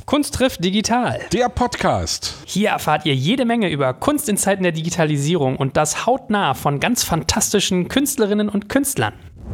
Kunst trifft digital. Der Podcast. Hier erfahrt ihr jede Menge über Kunst in Zeiten der Digitalisierung und das hautnah von ganz fantastischen Künstlerinnen und Künstlern.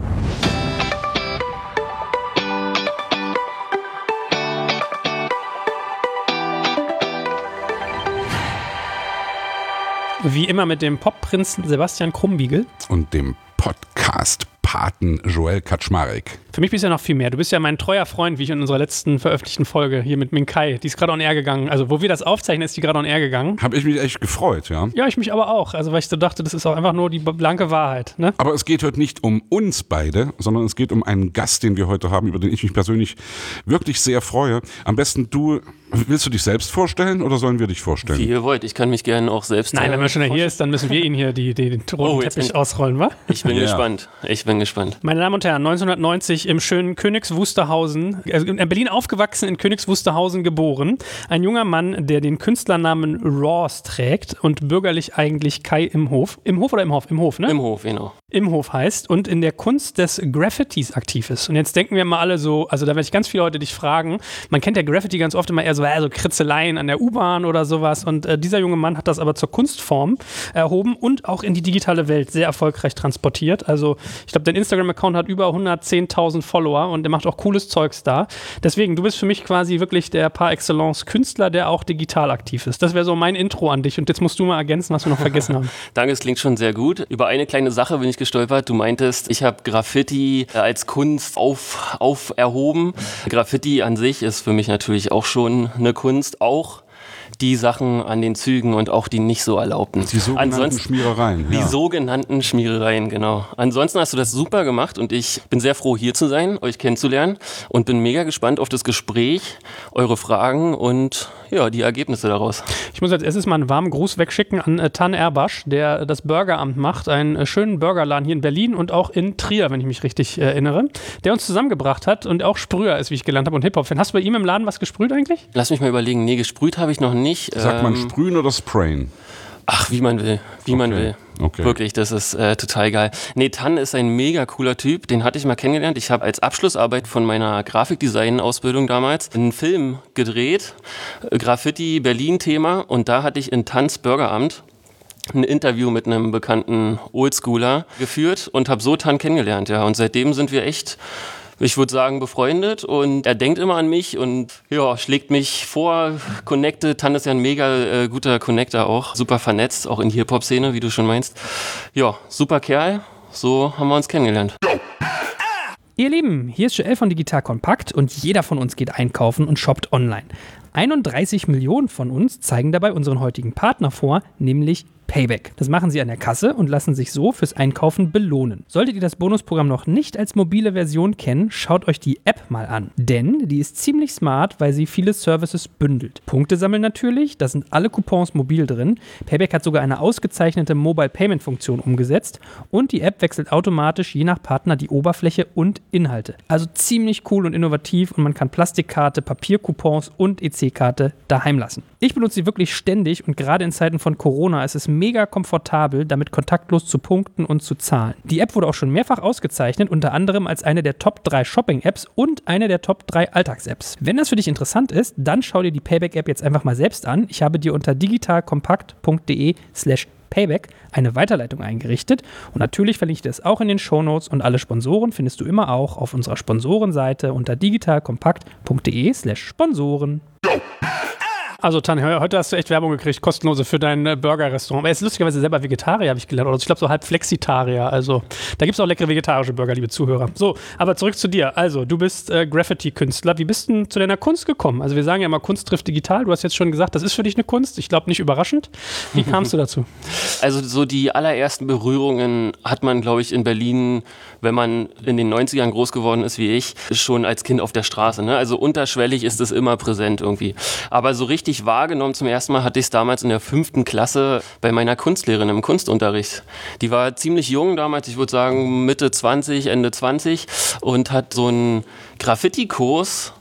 Wie immer mit dem Popprinzen Sebastian Krumbiegel. Und dem Podcast-Paten Joel Kaczmarek. Für mich bist du ja noch viel mehr. Du bist ja mein treuer Freund, wie ich in unserer letzten veröffentlichten Folge hier mit Minkai. Die ist gerade on air gegangen. Also, wo wir das aufzeichnen, ist die gerade on air gegangen. Habe ich mich echt gefreut, ja. Ja, ich mich aber auch. Also, weil ich so dachte, das ist auch einfach nur die blanke Wahrheit. Ne? Aber es geht heute nicht um uns beide, sondern es geht um einen Gast, den wir heute haben, über den ich mich persönlich wirklich sehr freue. Am besten willst du dich selbst vorstellen oder sollen wir dich vorstellen? Wie ihr wollt, ich kann mich gerne auch selbst Nein, wenn man schon hier ist, dann müssen wir ihn hier den roten Teppich ausrollen, wa? Ich bin gespannt. Meine Damen und Herren, 1990 im schönen Königs Wusterhausen, also in Berlin aufgewachsen, in Königs Wusterhausen geboren. Ein junger Mann, der den Künstlernamen Ross trägt und bürgerlich eigentlich Kai Imhof. Imhof oder Imhof? Imhof, ne? Imhof, genau. Imhof heißt und in der Kunst des Graffitis aktiv ist. Und jetzt denken wir mal alle so, also da werde ich ganz viele Leute dich fragen, man kennt ja Graffiti ganz oft immer eher so Kritzeleien an der U-Bahn oder sowas und dieser junge Mann hat das aber zur Kunstform erhoben und auch in die digitale Welt sehr erfolgreich transportiert. Also ich glaube, dein Instagram-Account hat über 110.000 Follower und der macht auch cooles Zeugs da. Deswegen, du bist für mich quasi wirklich der par excellence Künstler, der auch digital aktiv ist. Das wäre so mein Intro an dich und jetzt musst du mal ergänzen, was wir noch vergessen haben. Danke, es klingt schon sehr gut. Über eine kleine Sache bin ich gestolpert. Du meintest, ich habe Graffiti als Kunst auferhoben. Graffiti an sich ist für mich natürlich auch schon eine Kunst, auch die Sachen an den Zügen und auch die nicht so erlaubten. Die sogenannten Schmierereien. Die sogenannten Schmierereien, genau. Ansonsten hast du das super gemacht und ich bin sehr froh, hier zu sein, euch kennenzulernen und bin mega gespannt auf das Gespräch, eure Fragen und ja, die Ergebnisse daraus. Ich muss als erstes mal einen warmen Gruß wegschicken an Tan Erbasch, der das Burgeramt macht, einen schönen Burgerladen hier in Berlin und auch in Trier, wenn ich mich richtig erinnere, der uns zusammengebracht hat und auch Sprüher ist, wie ich gelernt habe und Hip-Hop-Fan. Hast du bei ihm im Laden was gesprüht eigentlich? Lass mich mal überlegen. Nee, gesprüht habe ich noch nicht. Sagt man sprühen oder sprayen? Ach, wie man will. Man will. Okay. Wirklich, das ist total geil. Nee, Tan ist ein mega cooler Typ. Den hatte ich mal kennengelernt. Ich habe als Abschlussarbeit von meiner Grafikdesign-Ausbildung damals einen Film gedreht. Graffiti Berlin-Thema. Und da hatte ich in Tans Burgeramt ein Interview mit einem bekannten Oldschooler geführt und habe so Tan kennengelernt. Ja. Und seitdem sind wir echt, ich würde sagen, befreundet und er denkt immer an mich und ja, schlägt mich vor, connected. Tan ist ja ein mega guter Connector auch, super vernetzt, auch in die Hip-Hop-Szene, wie du schon meinst. Ja, super Kerl, so haben wir uns kennengelernt. Ihr Lieben, hier ist Joel von Digital Kompakt und jeder von uns geht einkaufen und shoppt online. 31 Millionen von uns zeigen dabei unseren heutigen Partner vor, nämlich Payback. Das machen sie an der Kasse und lassen sich so fürs Einkaufen belohnen. Solltet ihr das Bonusprogramm noch nicht als mobile Version kennen, schaut euch die App mal an. Denn die ist ziemlich smart, weil sie viele Services bündelt. Punkte sammeln natürlich, da sind alle Coupons mobil drin. Payback hat sogar eine ausgezeichnete Mobile Payment Funktion umgesetzt und die App wechselt automatisch je nach Partner die Oberfläche und Inhalte. Also ziemlich cool und innovativ und man kann Plastikkarte, Papiercoupons und EC-Karte daheim lassen. Ich benutze sie wirklich ständig und gerade in Zeiten von Corona ist es mega komfortabel, damit kontaktlos zu punkten und zu zahlen. Die App wurde auch schon mehrfach ausgezeichnet, unter anderem als eine der Top 3 Shopping-Apps und eine der Top 3 Alltags-Apps. Wenn das für dich interessant ist, dann schau dir die Payback-App jetzt einfach mal selbst an. Ich habe dir unter digitalkompakt.de/Payback eine Weiterleitung eingerichtet und natürlich verlinke ich dir das auch in den Shownotes und alle Sponsoren findest du immer auch auf unserer Sponsorenseite unter digitalkompakt.de/Sponsoren. Also Tan, heute hast du echt Werbung gekriegt, kostenlose für dein Burger-Restaurant. Aber er ist lustigerweise selber Vegetarier, habe ich gelernt. Oder ich glaube so halb Flexitarier. Also da gibt es auch leckere vegetarische Burger, liebe Zuhörer. So, aber zurück zu dir. Also du bist Graffiti-Künstler. Wie bist du denn zu deiner Kunst gekommen? Also wir sagen ja immer, Kunst trifft digital. Du hast jetzt schon gesagt, das ist für dich eine Kunst. Ich glaube, nicht überraschend. Wie kamst du dazu? Also so die allerersten Berührungen hat man, glaube ich, in Berlin, wenn man in den 90ern groß geworden ist wie ich, schon als Kind auf der Straße. Ne? Also unterschwellig ist es immer präsent irgendwie. Aber so richtig wahrgenommen zum ersten Mal hatte ich es damals in der 5. Klasse bei meiner Kunstlehrerin im Kunstunterricht. Die war ziemlich jung damals, ich würde sagen Mitte 20, Ende 20 und hat so einen Graffiti-Kurs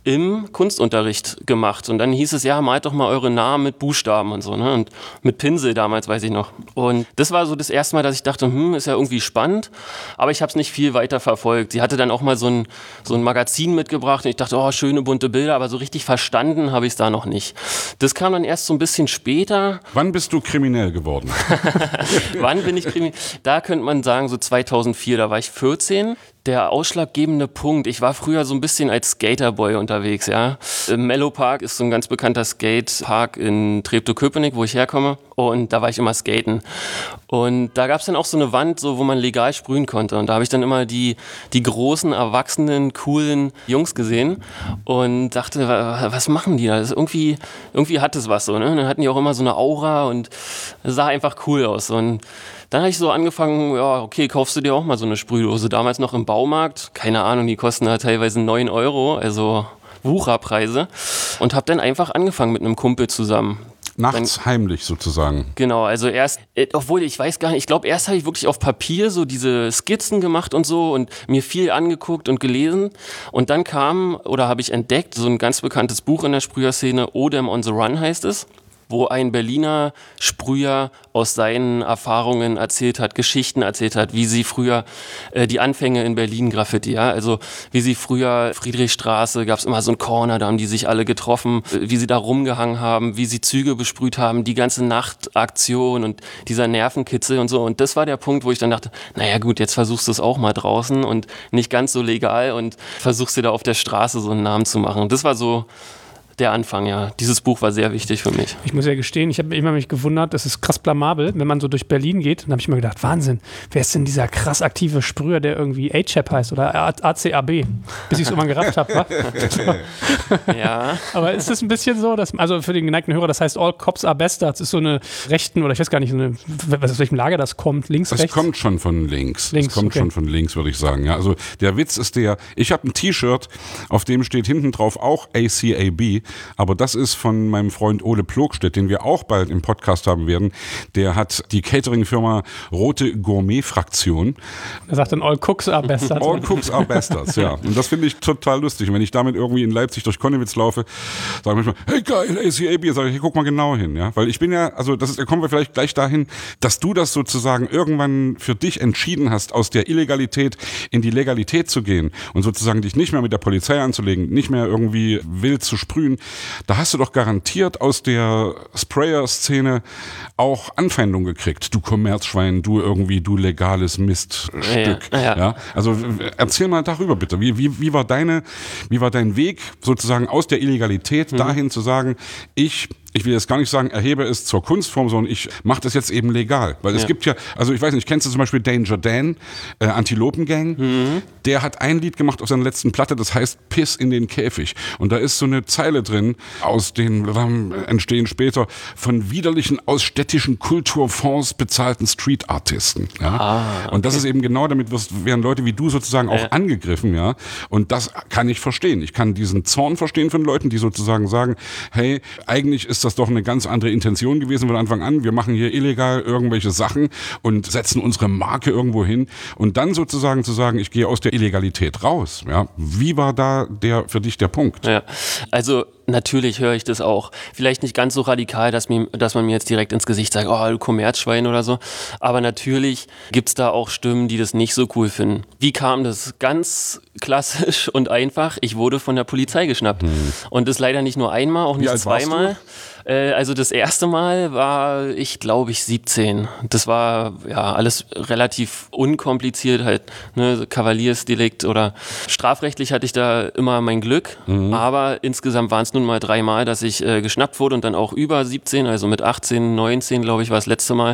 im Kunstunterricht gemacht. Und dann hieß es, ja, malt doch mal eure Namen mit Buchstaben und so, ne? Und mit Pinsel damals, weiß ich noch. Und das war so das erste Mal, dass ich dachte, ist ja irgendwie spannend, aber ich habe es nicht viel weiter verfolgt. Sie hatte dann auch mal so ein Magazin mitgebracht und ich dachte, oh, schöne bunte Bilder, aber so richtig verstanden habe ich es da noch nicht. Das kam dann erst so ein bisschen später. Wann bist du kriminell geworden? Wann bin ich kriminell? Da könnte man sagen, so 2004, da war ich 14. Der ausschlaggebende Punkt, ich war früher so ein bisschen als Skaterboy unterwegs, ja. Mellow Park ist so ein ganz bekannter Skatepark in Treptow-Köpenick, wo ich herkomme. Und da war ich immer skaten. Und da gab es dann auch so eine Wand, so, wo man legal sprühen konnte. Und da habe ich dann immer die großen, erwachsenen, coolen Jungs gesehen und dachte, was machen die da? Das ist irgendwie hat es was so, ne? Und dann hatten die auch immer so eine Aura und sah einfach cool aus. Und dann habe ich so angefangen, ja, okay, kaufst du dir auch mal so eine Sprühdose. Damals noch im Baumarkt, keine Ahnung, die kosten da teilweise 9 €, also Wucherpreise. Und habe dann einfach angefangen mit einem Kumpel zusammen. Nachts heimlich sozusagen. Genau, also erst, obwohl ich weiß gar nicht, ich glaube erst habe ich wirklich auf Papier so diese Skizzen gemacht und so und mir viel angeguckt und gelesen und dann habe ich entdeckt, so ein ganz bekanntes Buch in der Sprüherszene, Odem on the Run heißt es, wo ein Berliner Sprüher aus seinen Erfahrungen erzählt hat, Geschichten erzählt hat, wie sie früher die Anfänge in Berlin Graffiti, ja, also wie sie früher Friedrichstraße, gab es immer so einen Corner, da haben die sich alle getroffen, wie sie da rumgehangen haben, wie sie Züge besprüht haben, die ganze Nachtaktion und dieser Nervenkitzel und so und das war der Punkt, wo ich dann dachte, naja gut, jetzt versuchst du es auch mal draußen und nicht ganz so legal und versuchst dir da auf der Straße so einen Namen zu machen. Das war so der Anfang, ja. Dieses Buch war sehr wichtig für mich. Ich muss ja gestehen, ich habe immer mich gewundert, das ist krass blamabel, wenn man so durch Berlin geht, dann habe ich mir gedacht, Wahnsinn, wer ist denn dieser krass aktive Sprüher, der irgendwie A-Chap heißt oder ACAB, bis ich es irgendwann gerafft habe. Ja. Aber ist es ein bisschen so, dass, also für den geneigten Hörer, das heißt All Cops are Bastards, ist so eine rechten, oder ich weiß gar nicht, aus welchem Lager das kommt, links, rechts? Das kommt schon von links. Schon von links, würde ich sagen. Ja, also der Witz ist ich habe ein T-Shirt, auf dem steht hinten drauf auch ACAB, aber das ist von meinem Freund Ole Plogstedt, den wir auch bald im Podcast haben werden. Der hat die Catering-Firma Rote Gourmet-Fraktion. Er sagt dann All Cooks are Bastards. All Cooks are Bastards, ja. Und das finde ich total lustig. Und wenn ich damit irgendwie in Leipzig durch Konnewitz laufe, sage ich manchmal, hey geil, ACAB, sage ich, hey, guck mal genau hin, ja. Weil ich bin ja, also da kommen wir vielleicht gleich dahin, dass du das sozusagen irgendwann für dich entschieden hast, aus der Illegalität in die Legalität zu gehen und sozusagen dich nicht mehr mit der Polizei anzulegen, nicht mehr irgendwie wild zu sprühen. Da hast du doch garantiert aus der Sprayer-Szene auch Anfeindung gekriegt. Du Kommerzschwein, du legales Miststück. Ja. Also erzähl mal darüber bitte. Wie war dein Weg sozusagen aus der Illegalität dahin zu sagen, ich will jetzt gar nicht sagen, erhebe es zur Kunstform, sondern ich mache das jetzt eben legal. Weil es gibt ja, also ich weiß nicht, kennst du zum Beispiel Danger Dan, Antilopengang? Der hat ein Lied gemacht auf seiner letzten Platte, das heißt Piss in den Käfig. Und da ist so eine Zeile drin, aus den entstehen später von widerlichen aus städtischen Kulturfonds bezahlten Street-Artisten. Ja? Okay. Und das ist eben genau, damit werden Leute wie du sozusagen auch angegriffen. Ja? Und das kann ich verstehen. Ich kann diesen Zorn verstehen von Leuten, die sozusagen sagen, hey, eigentlich ist das doch eine ganz andere Intention gewesen von Anfang an. Wir machen hier illegal irgendwelche Sachen und setzen unsere Marke irgendwo hin. Und dann sozusagen zu sagen, ich gehe aus der Illegalität raus. Ja? Wie war da für dich der Punkt? Ja, also natürlich höre ich das auch. Vielleicht nicht ganz so radikal, dass man mir jetzt direkt ins Gesicht sagt, oh, du Kommerzschwein oder so. Aber natürlich gibt es da auch Stimmen, die das nicht so cool finden. Wie kam das? Ganz klassisch und einfach. Ich wurde von der Polizei geschnappt. Und das leider nicht nur einmal, auch nicht zweimal. Also das erste Mal war ich, glaube ich, 17. Das war ja alles relativ unkompliziert, halt, ne, Kavaliersdelikt oder strafrechtlich hatte ich da immer mein Glück, aber insgesamt waren es nun mal 3 Mal, dass ich geschnappt wurde und dann auch über 17, also mit 18, 19, glaube ich, war das letzte Mal.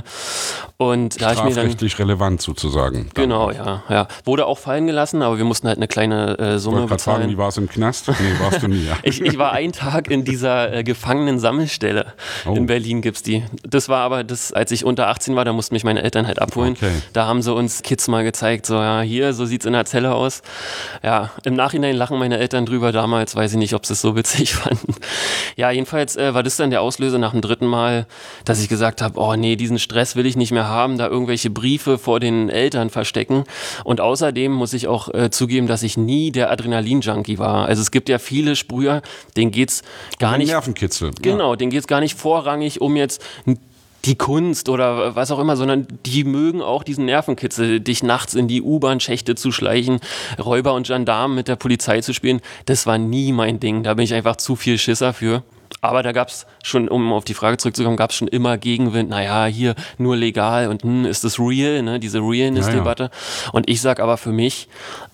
Und da strafrechtlich ich mir dann, relevant sozusagen. Genau, ja. Wurde auch fallen gelassen, aber wir mussten halt eine kleine Summe bezahlen. Fragen, wie war es im Knast? Nee, warst du nie. Ja. Ich war einen Tag in dieser Gefangenen-Sammelstelle. In Berlin gibt's die. Das war aber als ich unter 18 war, da mussten mich meine Eltern halt abholen. Okay. Da haben sie uns Kids mal gezeigt, so ja, hier, so sieht's in der Zelle aus. Ja, im Nachhinein lachen meine Eltern drüber. Damals weiß ich nicht, ob sie es so witzig fanden. Ja, jedenfalls war das dann der Auslöser nach dem 3. Mal, dass ich gesagt habe, oh nee, diesen Stress will ich nicht mehr haben, da irgendwelche Briefe vor den Eltern verstecken. Und außerdem muss ich auch zugeben, dass ich nie der Adrenalin-Junkie war. Also es gibt ja viele Sprüher, denen geht's gar nicht... Nervenkitzel. Genau, denen geht's gar nicht vorrangig um jetzt die Kunst oder was auch immer, sondern die mögen auch diesen Nervenkitzel, dich nachts in die U-Bahn-Schächte zu schleichen, Räuber und Gendarmen mit der Polizei zu spielen. Das war nie mein Ding, da bin ich einfach zu viel Schisser für. Aber da gab es schon, um auf die Frage zurückzukommen, gab es schon immer Gegenwind, naja, hier nur legal und ist das real, ne? Diese Realness-Debatte. Ja. Und ich sag aber für mich,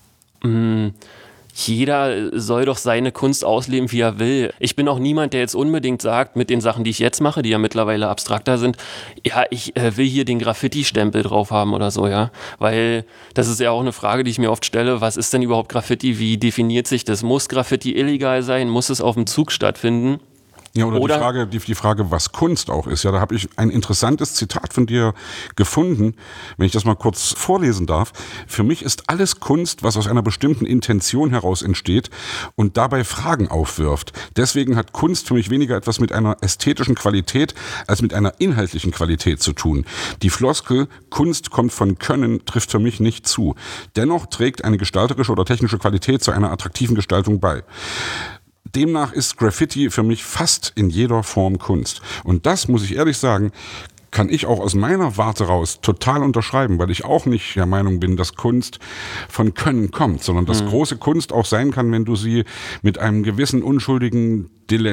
jeder soll doch seine Kunst ausleben, wie er will. Ich bin auch niemand, der jetzt unbedingt sagt, mit den Sachen, die ich jetzt mache, die ja mittlerweile abstrakter sind, ja, ich will hier den Graffiti-Stempel drauf haben oder so, ja. Weil das ist ja auch eine Frage, die ich mir oft stelle, was ist denn überhaupt Graffiti? Wie definiert sich das? Muss Graffiti illegal sein? Muss es auf dem Zug stattfinden? Ja, oder die Frage, was Kunst auch ist. Ja, da habe ich ein interessantes Zitat von dir gefunden, wenn ich das mal kurz vorlesen darf. Für mich ist alles Kunst, was aus einer bestimmten Intention heraus entsteht und dabei Fragen aufwirft. Deswegen hat Kunst für mich weniger etwas mit einer ästhetischen Qualität als mit einer inhaltlichen Qualität zu tun. Die Floskel, Kunst kommt von Können, trifft für mich nicht zu. Dennoch trägt eine gestalterische oder technische Qualität zu einer attraktiven Gestaltung bei. Demnach ist Graffiti für mich fast in jeder Form Kunst. Und das, muss ich ehrlich sagen, kann ich auch aus meiner Warte raus total unterschreiben, weil ich auch nicht der Meinung bin, dass Kunst von Können kommt, sondern dass große Kunst auch sein kann, wenn du sie mit einem gewissen unschuldigen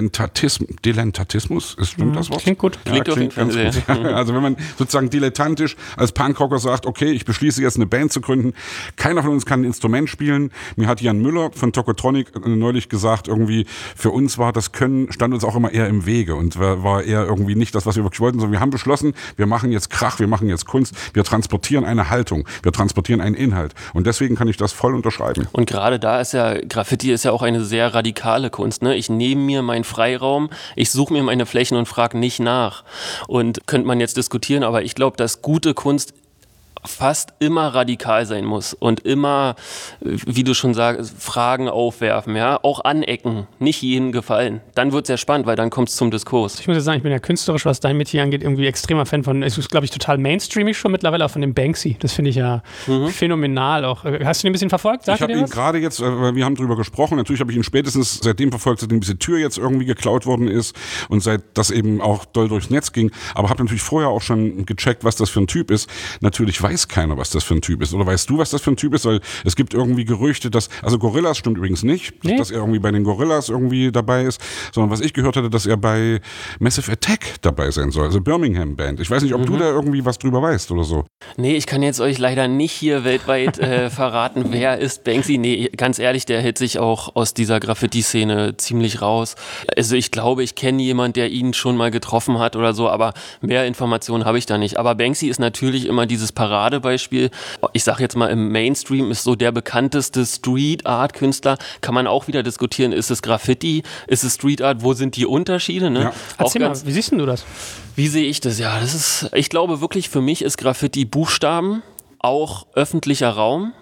Dilettantismus, stimmt das Wort? Klingt gut. Ja, klingt ganz gut. Also wenn man sozusagen dilettantisch als Punkrocker sagt, okay, ich beschließe jetzt eine Band zu gründen, keiner von uns kann ein Instrument spielen. Mir hat Jan Müller von Tokotronic neulich gesagt, irgendwie für uns war das Können, stand uns auch immer eher im Wege und war eher irgendwie nicht das, was wir wirklich wollten, sondern wir haben beschlossen, wir machen jetzt Krach, wir machen jetzt Kunst, wir transportieren eine Haltung, wir transportieren einen Inhalt und deswegen kann ich das voll unterschreiben. Und gerade da ist ja, Graffiti ist ja auch eine sehr radikale Kunst, ne? Ich nehme mir meinen Freiraum, ich suche mir meine Flächen und frage nicht nach. Und könnte man jetzt diskutieren, aber ich glaube, dass gute Kunst fast immer radikal sein muss und immer, wie du schon sagst, Fragen aufwerfen, ja, auch anecken, nicht jedem gefallen. Dann wird es ja spannend, weil dann kommt es zum Diskurs. Ich muss ja sagen, ich bin ja künstlerisch, was dein Metier angeht, irgendwie extremer Fan von, es ist, glaube ich, total mainstreamig schon mittlerweile, auch von dem Banksy. Das finde ich ja phänomenal auch. Hast du ihn ein bisschen verfolgt? Ich habe ihn gerade jetzt, wir haben drüber gesprochen, natürlich habe ich ihn spätestens seitdem verfolgt, seitdem diese Tür jetzt irgendwie geklaut worden ist und seit das eben auch doll durchs Netz ging, aber habe natürlich vorher auch schon gecheckt, was das für ein Typ ist. Natürlich weiß keiner, was das für ein Typ ist. Oder weißt du, was das für ein Typ ist? Weil es gibt irgendwie Gerüchte, dass, also Gorillaz stimmt übrigens nicht, dass er irgendwie bei den Gorillaz irgendwie dabei ist, sondern was ich gehört hatte, dass er bei Massive Attack dabei sein soll, also Birmingham Band. Ich weiß nicht, ob du da irgendwie was drüber weißt oder so. Nee, ich kann jetzt euch leider nicht hier weltweit verraten, wer ist Banksy. Nee, ganz ehrlich, der hält sich auch aus dieser Graffiti-Szene ziemlich raus. Also ich glaube, ich kenne jemanden, der ihn schon mal getroffen hat oder so, aber mehr Informationen habe ich da nicht. Aber Banksy ist natürlich immer dieses Paradebeispiel. Ich sage jetzt mal, im Mainstream ist so der bekannteste Street-Art-Künstler. Kann man auch wieder diskutieren, ist es Graffiti, ist es Street-Art, wo sind die Unterschiede? Ne? Ja. Erzähl mal, wie siehst du das? Wie sehe ich das? Ja, das ist, ich glaube wirklich, für mich ist Graffiti Buchstaben, auch öffentlicher Raum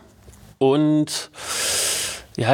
und ja,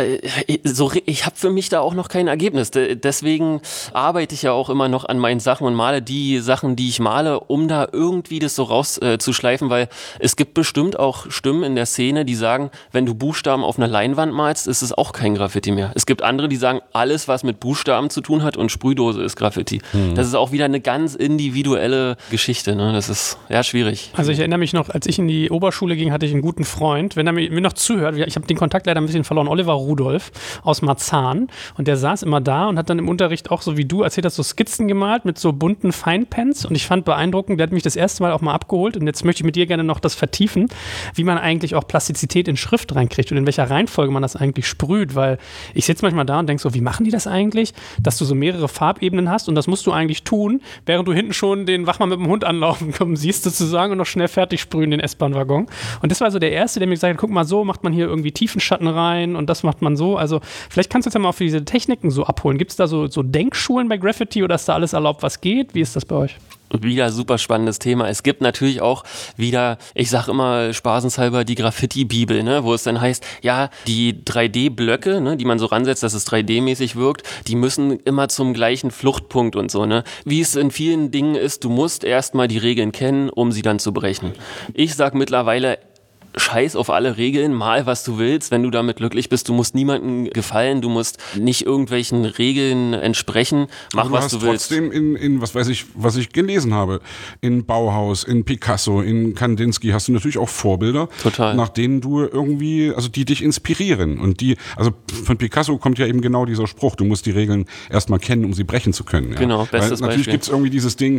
ich habe für mich da auch noch kein Ergebnis. Deswegen arbeite ich ja auch immer noch an meinen Sachen und male die Sachen, die ich male, um da irgendwie das so rauszuschleifen, weil es gibt bestimmt auch Stimmen in der Szene, die sagen, wenn du Buchstaben auf einer Leinwand malst, ist es auch kein Graffiti mehr. Es gibt andere, die sagen, alles, was mit Buchstaben zu tun hat und Sprühdose ist Graffiti. Das ist auch wieder eine ganz individuelle Geschichte. Ne? Das ist ja schwierig. Also ich erinnere mich noch, als ich in die Oberschule ging, hatte ich einen guten Freund, wenn er mir noch zuhört, ich habe den Kontakt leider ein bisschen verloren, Oliver Rudolf aus Marzahn und der saß immer da und hat dann im Unterricht auch so wie du erzählt hast, so Skizzen gemalt mit so bunten Feinpens und ich fand beeindruckend, der hat mich das erste Mal auch mal abgeholt und jetzt möchte ich mit dir gerne noch das vertiefen, wie man eigentlich auch Plastizität in Schrift reinkriegt und in welcher Reihenfolge man das eigentlich sprüht, weil ich sitze manchmal da und denke so, wie machen die das eigentlich, dass du so mehrere Farbebenen hast und das musst du eigentlich tun, während du hinten schon den Wachmann mit dem Hund anlaufen kommen siehst sozusagen und noch schnell fertig sprühen den S-Bahn-Waggon und das war so der Erste, der mir gesagt hat, guck mal, so macht man hier irgendwie Tiefenschatten rein und das macht man so? Also vielleicht kannst du jetzt ja mal auf diese Techniken so abholen. Gibt es da so Denkschulen bei Graffiti oder ist da alles erlaubt, was geht? Wie ist das bei euch? Wieder super spannendes Thema. Es gibt natürlich auch wieder, ich sag immer spaßenshalber, die Graffiti-Bibel, ne, wo es dann heißt, ja, die 3D-Blöcke, ne, die man so ransetzt, dass es 3D-mäßig wirkt, die müssen immer zum gleichen Fluchtpunkt und so, ne. Wie es in vielen Dingen ist, du musst erstmal die Regeln kennen, um sie dann zu brechen. Ich sag mittlerweile, scheiß auf alle Regeln, mal was du willst, wenn du damit glücklich bist. Du musst niemandem gefallen, du musst nicht irgendwelchen Regeln entsprechen, mach was du willst. Trotzdem in was ich gelesen habe, in Bauhaus, in Picasso, in Kandinsky hast du natürlich auch Vorbilder, Total. Nach denen du irgendwie, also die dich inspirieren und also von Picasso kommt ja eben genau dieser Spruch, du musst die Regeln erstmal kennen, um sie brechen zu können. Ja. Genau, bestes Weil natürlich gibt es irgendwie dieses Ding,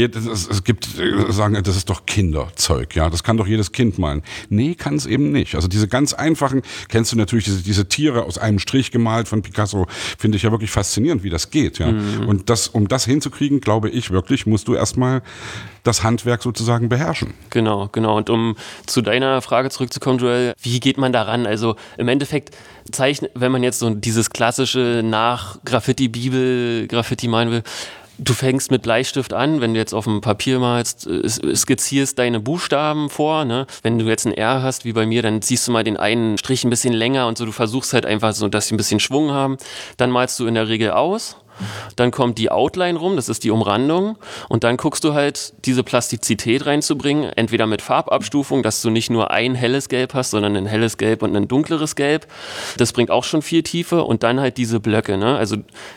es gibt sagen, das ist doch Kinderzeug, ja, das kann doch jedes Kind malen. Nee, kann es eben nicht. Also diese ganz einfachen, kennst du natürlich diese Tiere aus einem Strich gemalt von Picasso, finde ich ja wirklich faszinierend, wie das geht. Ja. Und um das hinzukriegen, glaube ich wirklich, musst du erstmal das Handwerk sozusagen beherrschen. Genau. Und um zu deiner Frage zurückzukommen, Joel, wie geht man daran? Also im Endeffekt wenn man jetzt so dieses klassische nach Graffiti-Bibel, Graffiti malen will, du fängst mit Bleistift an, wenn du jetzt auf dem Papier malst, skizzierst deine Buchstaben vor, ne? Wenn du jetzt ein R hast, wie bei mir, dann ziehst du mal den einen Strich ein bisschen länger und so, du versuchst halt einfach so, dass sie ein bisschen Schwung haben. Dann malst du in der Regel aus. Dann kommt die Outline rum, das ist die Umrandung und dann guckst du halt, diese Plastizität reinzubringen, entweder mit Farbabstufung, dass du nicht nur ein helles Gelb hast, sondern ein helles Gelb und ein dunkleres Gelb. Das bringt auch schon viel Tiefe und dann halt diese Blöcke, ne? Also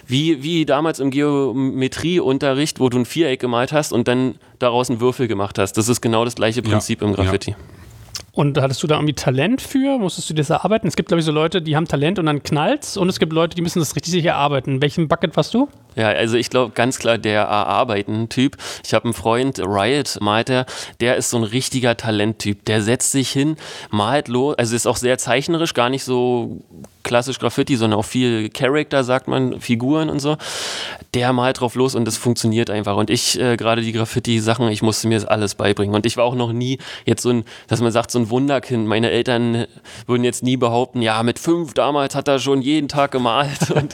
wie damals im Geometrieunterricht, wo du ein Viereck gemalt hast und dann daraus einen Würfel gemacht hast. Das ist genau das gleiche Prinzip im Graffiti. Ja. Und hattest du da irgendwie Talent für? Musstest du das erarbeiten? Es gibt, glaube ich, so Leute, die haben Talent und dann knallt's und es gibt Leute, die müssen das richtig sich erarbeiten. In welchem Bucket warst du? Ja, also ich glaube ganz klar der Erarbeiten-Typ. Ich habe einen Freund, Riot malt der ist so ein richtiger Talenttyp. Der setzt sich hin, malt los, also ist auch sehr zeichnerisch, gar nicht so klassisch Graffiti, sondern auch viel Charakter, sagt man, Figuren und so. Der malt drauf los und das funktioniert einfach. Und ich, gerade die Graffiti-Sachen, ich musste mir das alles beibringen. Und ich war auch noch nie jetzt so dass man sagt, so ein Wunderkind. Meine Eltern würden jetzt nie behaupten, ja, mit 5 damals hat er schon jeden Tag gemalt. Und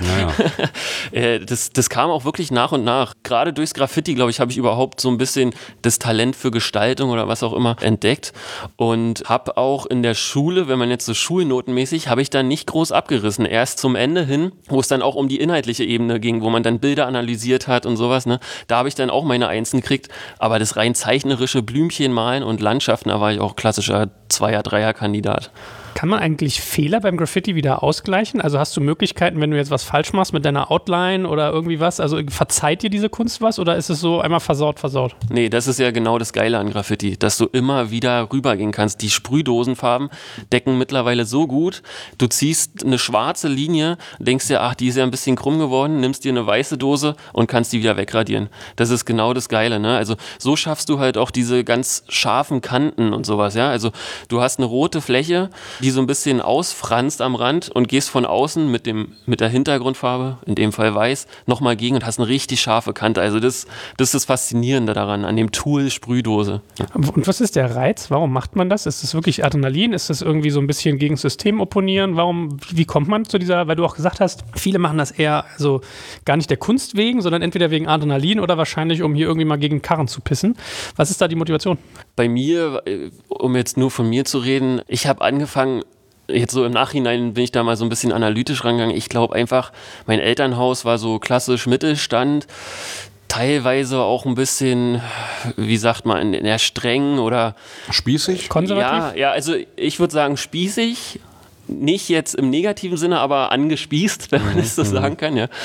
das kam auch wirklich nach und nach. Gerade durchs Graffiti, glaube ich, habe ich überhaupt so ein bisschen das Talent für Gestaltung oder was auch immer entdeckt. Und habe auch in der Schule, wenn man jetzt so schulnotenmäßig, habe ich dann nicht groß abgerissen. Erst zum Ende hin, wo es dann auch um die inhaltliche Ebene ging, wo man dann Bilder analysiert hat und sowas, ne? Da habe ich dann auch meine Einsen gekriegt. Aber das rein zeichnerische Blümchen malen und Landschaften, da war ich auch klassischer 2er-, 3er-Kandidat. Kann man eigentlich Fehler beim Graffiti wieder ausgleichen? Also hast du Möglichkeiten, wenn du jetzt was falsch machst mit deiner Outline oder irgendwie was? Also verzeiht dir diese Kunst was oder ist es so einmal versaut? Nee, das ist ja genau das Geile an Graffiti, dass du immer wieder rübergehen kannst. Die Sprühdosenfarben decken mittlerweile so gut, du ziehst eine schwarze Linie, denkst dir, ach, die ist ja ein bisschen krumm geworden, nimmst dir eine weiße Dose und kannst die wieder wegradieren. Das ist genau das Geile, ne? Also so schaffst du halt auch diese ganz scharfen Kanten und sowas, ja? Also du hast eine rote Fläche, die so ein bisschen ausfranst am Rand und gehst von außen mit der Hintergrundfarbe, in dem Fall weiß, nochmal gegen und hast eine richtig scharfe Kante. Also das ist das Faszinierende daran, an dem Tool Sprühdose. Und was ist der Reiz? Warum macht man das? Ist das wirklich Adrenalin? Ist das irgendwie so ein bisschen gegen das System opponieren? Wie kommt man zu dieser, weil du auch gesagt hast, viele machen das eher so gar nicht der Kunst wegen, sondern entweder wegen Adrenalin oder wahrscheinlich, um hier irgendwie mal gegen Karren zu pissen. Was ist da die Motivation? Bei mir, um jetzt nur von mir zu reden, ich habe angefangen, jetzt so im Nachhinein bin ich da mal so ein bisschen analytisch rangegangen. Ich glaube einfach, mein Elternhaus war so klassisch Mittelstand, teilweise auch ein bisschen, wie sagt man, eher streng oder spießig? Konservativ? Ja, also ich würde sagen spießig. Nicht jetzt im negativen Sinne, aber angespießt, wenn man das so sagen kann, ja.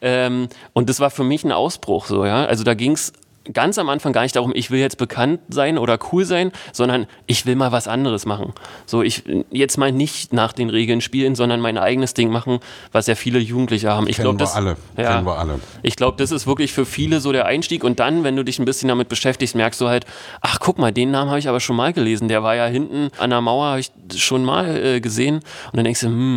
Und das war für mich ein Ausbruch, so, ja. Also da ging es ganz am Anfang gar nicht darum, ich will jetzt bekannt sein oder cool sein, sondern ich will mal was anderes machen. So, ich jetzt mal nicht nach den Regeln spielen, sondern mein eigenes Ding machen, was ja viele Jugendliche haben. Kennen wir alle. Ich glaube, das ist wirklich für viele so der Einstieg und dann, wenn du dich ein bisschen damit beschäftigst, merkst du halt, ach guck mal, den Namen habe ich aber schon mal gelesen, der war ja hinten an der Mauer, habe ich schon mal gesehen und dann denkst du,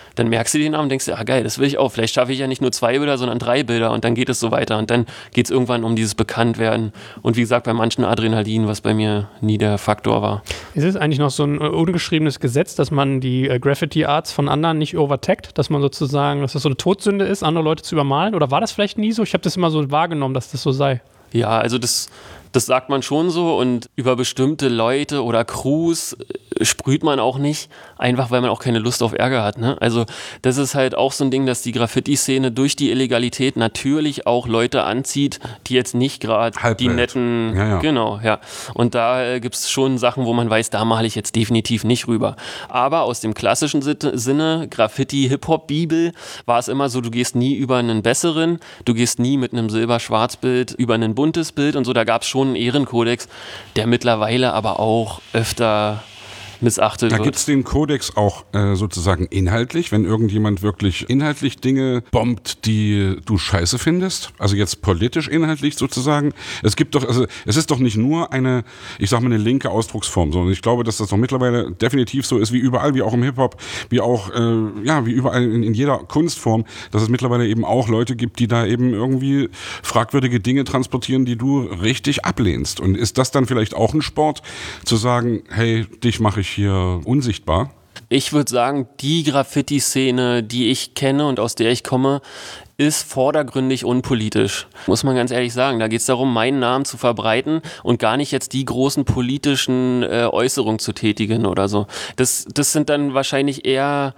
dann merkst du den Namen und denkst, ja geil, das will ich auch. Vielleicht schaffe ich ja nicht nur 2 Bilder, sondern 3 Bilder und dann geht es so weiter. Und dann geht es irgendwann um dieses Bekanntwerden. Und wie gesagt, bei manchen Adrenalin, was bei mir nie der Faktor war. Ist es eigentlich noch so ein ungeschriebenes Gesetz, dass man die Graffiti-Arts von anderen nicht overtaggt, dass man sozusagen, dass das so eine Todsünde ist, andere Leute zu übermalen? Oder war das vielleicht nie so? Ich habe das immer so wahrgenommen, dass das so sei. Ja, also das sagt man schon so und über bestimmte Leute oder Crews sprüht man auch nicht, einfach weil man auch keine Lust auf Ärger hat. Ne? Also das ist halt auch so ein Ding, dass die Graffiti-Szene durch die Illegalität natürlich auch Leute anzieht, die jetzt nicht gerade die netten... Ja. Genau, ja. Und da gibt es schon Sachen, wo man weiß, da male ich jetzt definitiv nicht rüber. Aber aus dem klassischen Sinne, Graffiti-Hip-Hop-Bibel, war es immer so, du gehst nie über einen besseren, du gehst nie mit einem Silber-Schwarz-Bild über ein buntes Bild und so, da gab es schon einen Ehrenkodex, der mittlerweile aber auch öfter missachtet wird. Da gibt es den Kodex auch sozusagen inhaltlich, wenn irgendjemand wirklich inhaltlich Dinge bombt, die du scheiße findest, also jetzt politisch inhaltlich sozusagen. Es gibt doch, also es ist doch nicht nur eine, ich sag mal, eine linke Ausdrucksform, sondern ich glaube, dass das doch mittlerweile definitiv so ist, wie überall, wie auch im Hip-Hop, wie auch, wie überall in jeder Kunstform, dass es mittlerweile eben auch Leute gibt, die da eben irgendwie fragwürdige Dinge transportieren, die du richtig ablehnst. Und ist das dann vielleicht auch ein Sport, zu sagen, hey, dich mache ich hier unsichtbar? Ich würde sagen, die Graffiti-Szene, die ich kenne und aus der ich komme, ist vordergründig unpolitisch. Muss man ganz ehrlich sagen. Da geht es darum, meinen Namen zu verbreiten und gar nicht jetzt die großen politischen Äußerungen zu tätigen oder so. Das sind dann wahrscheinlich eher,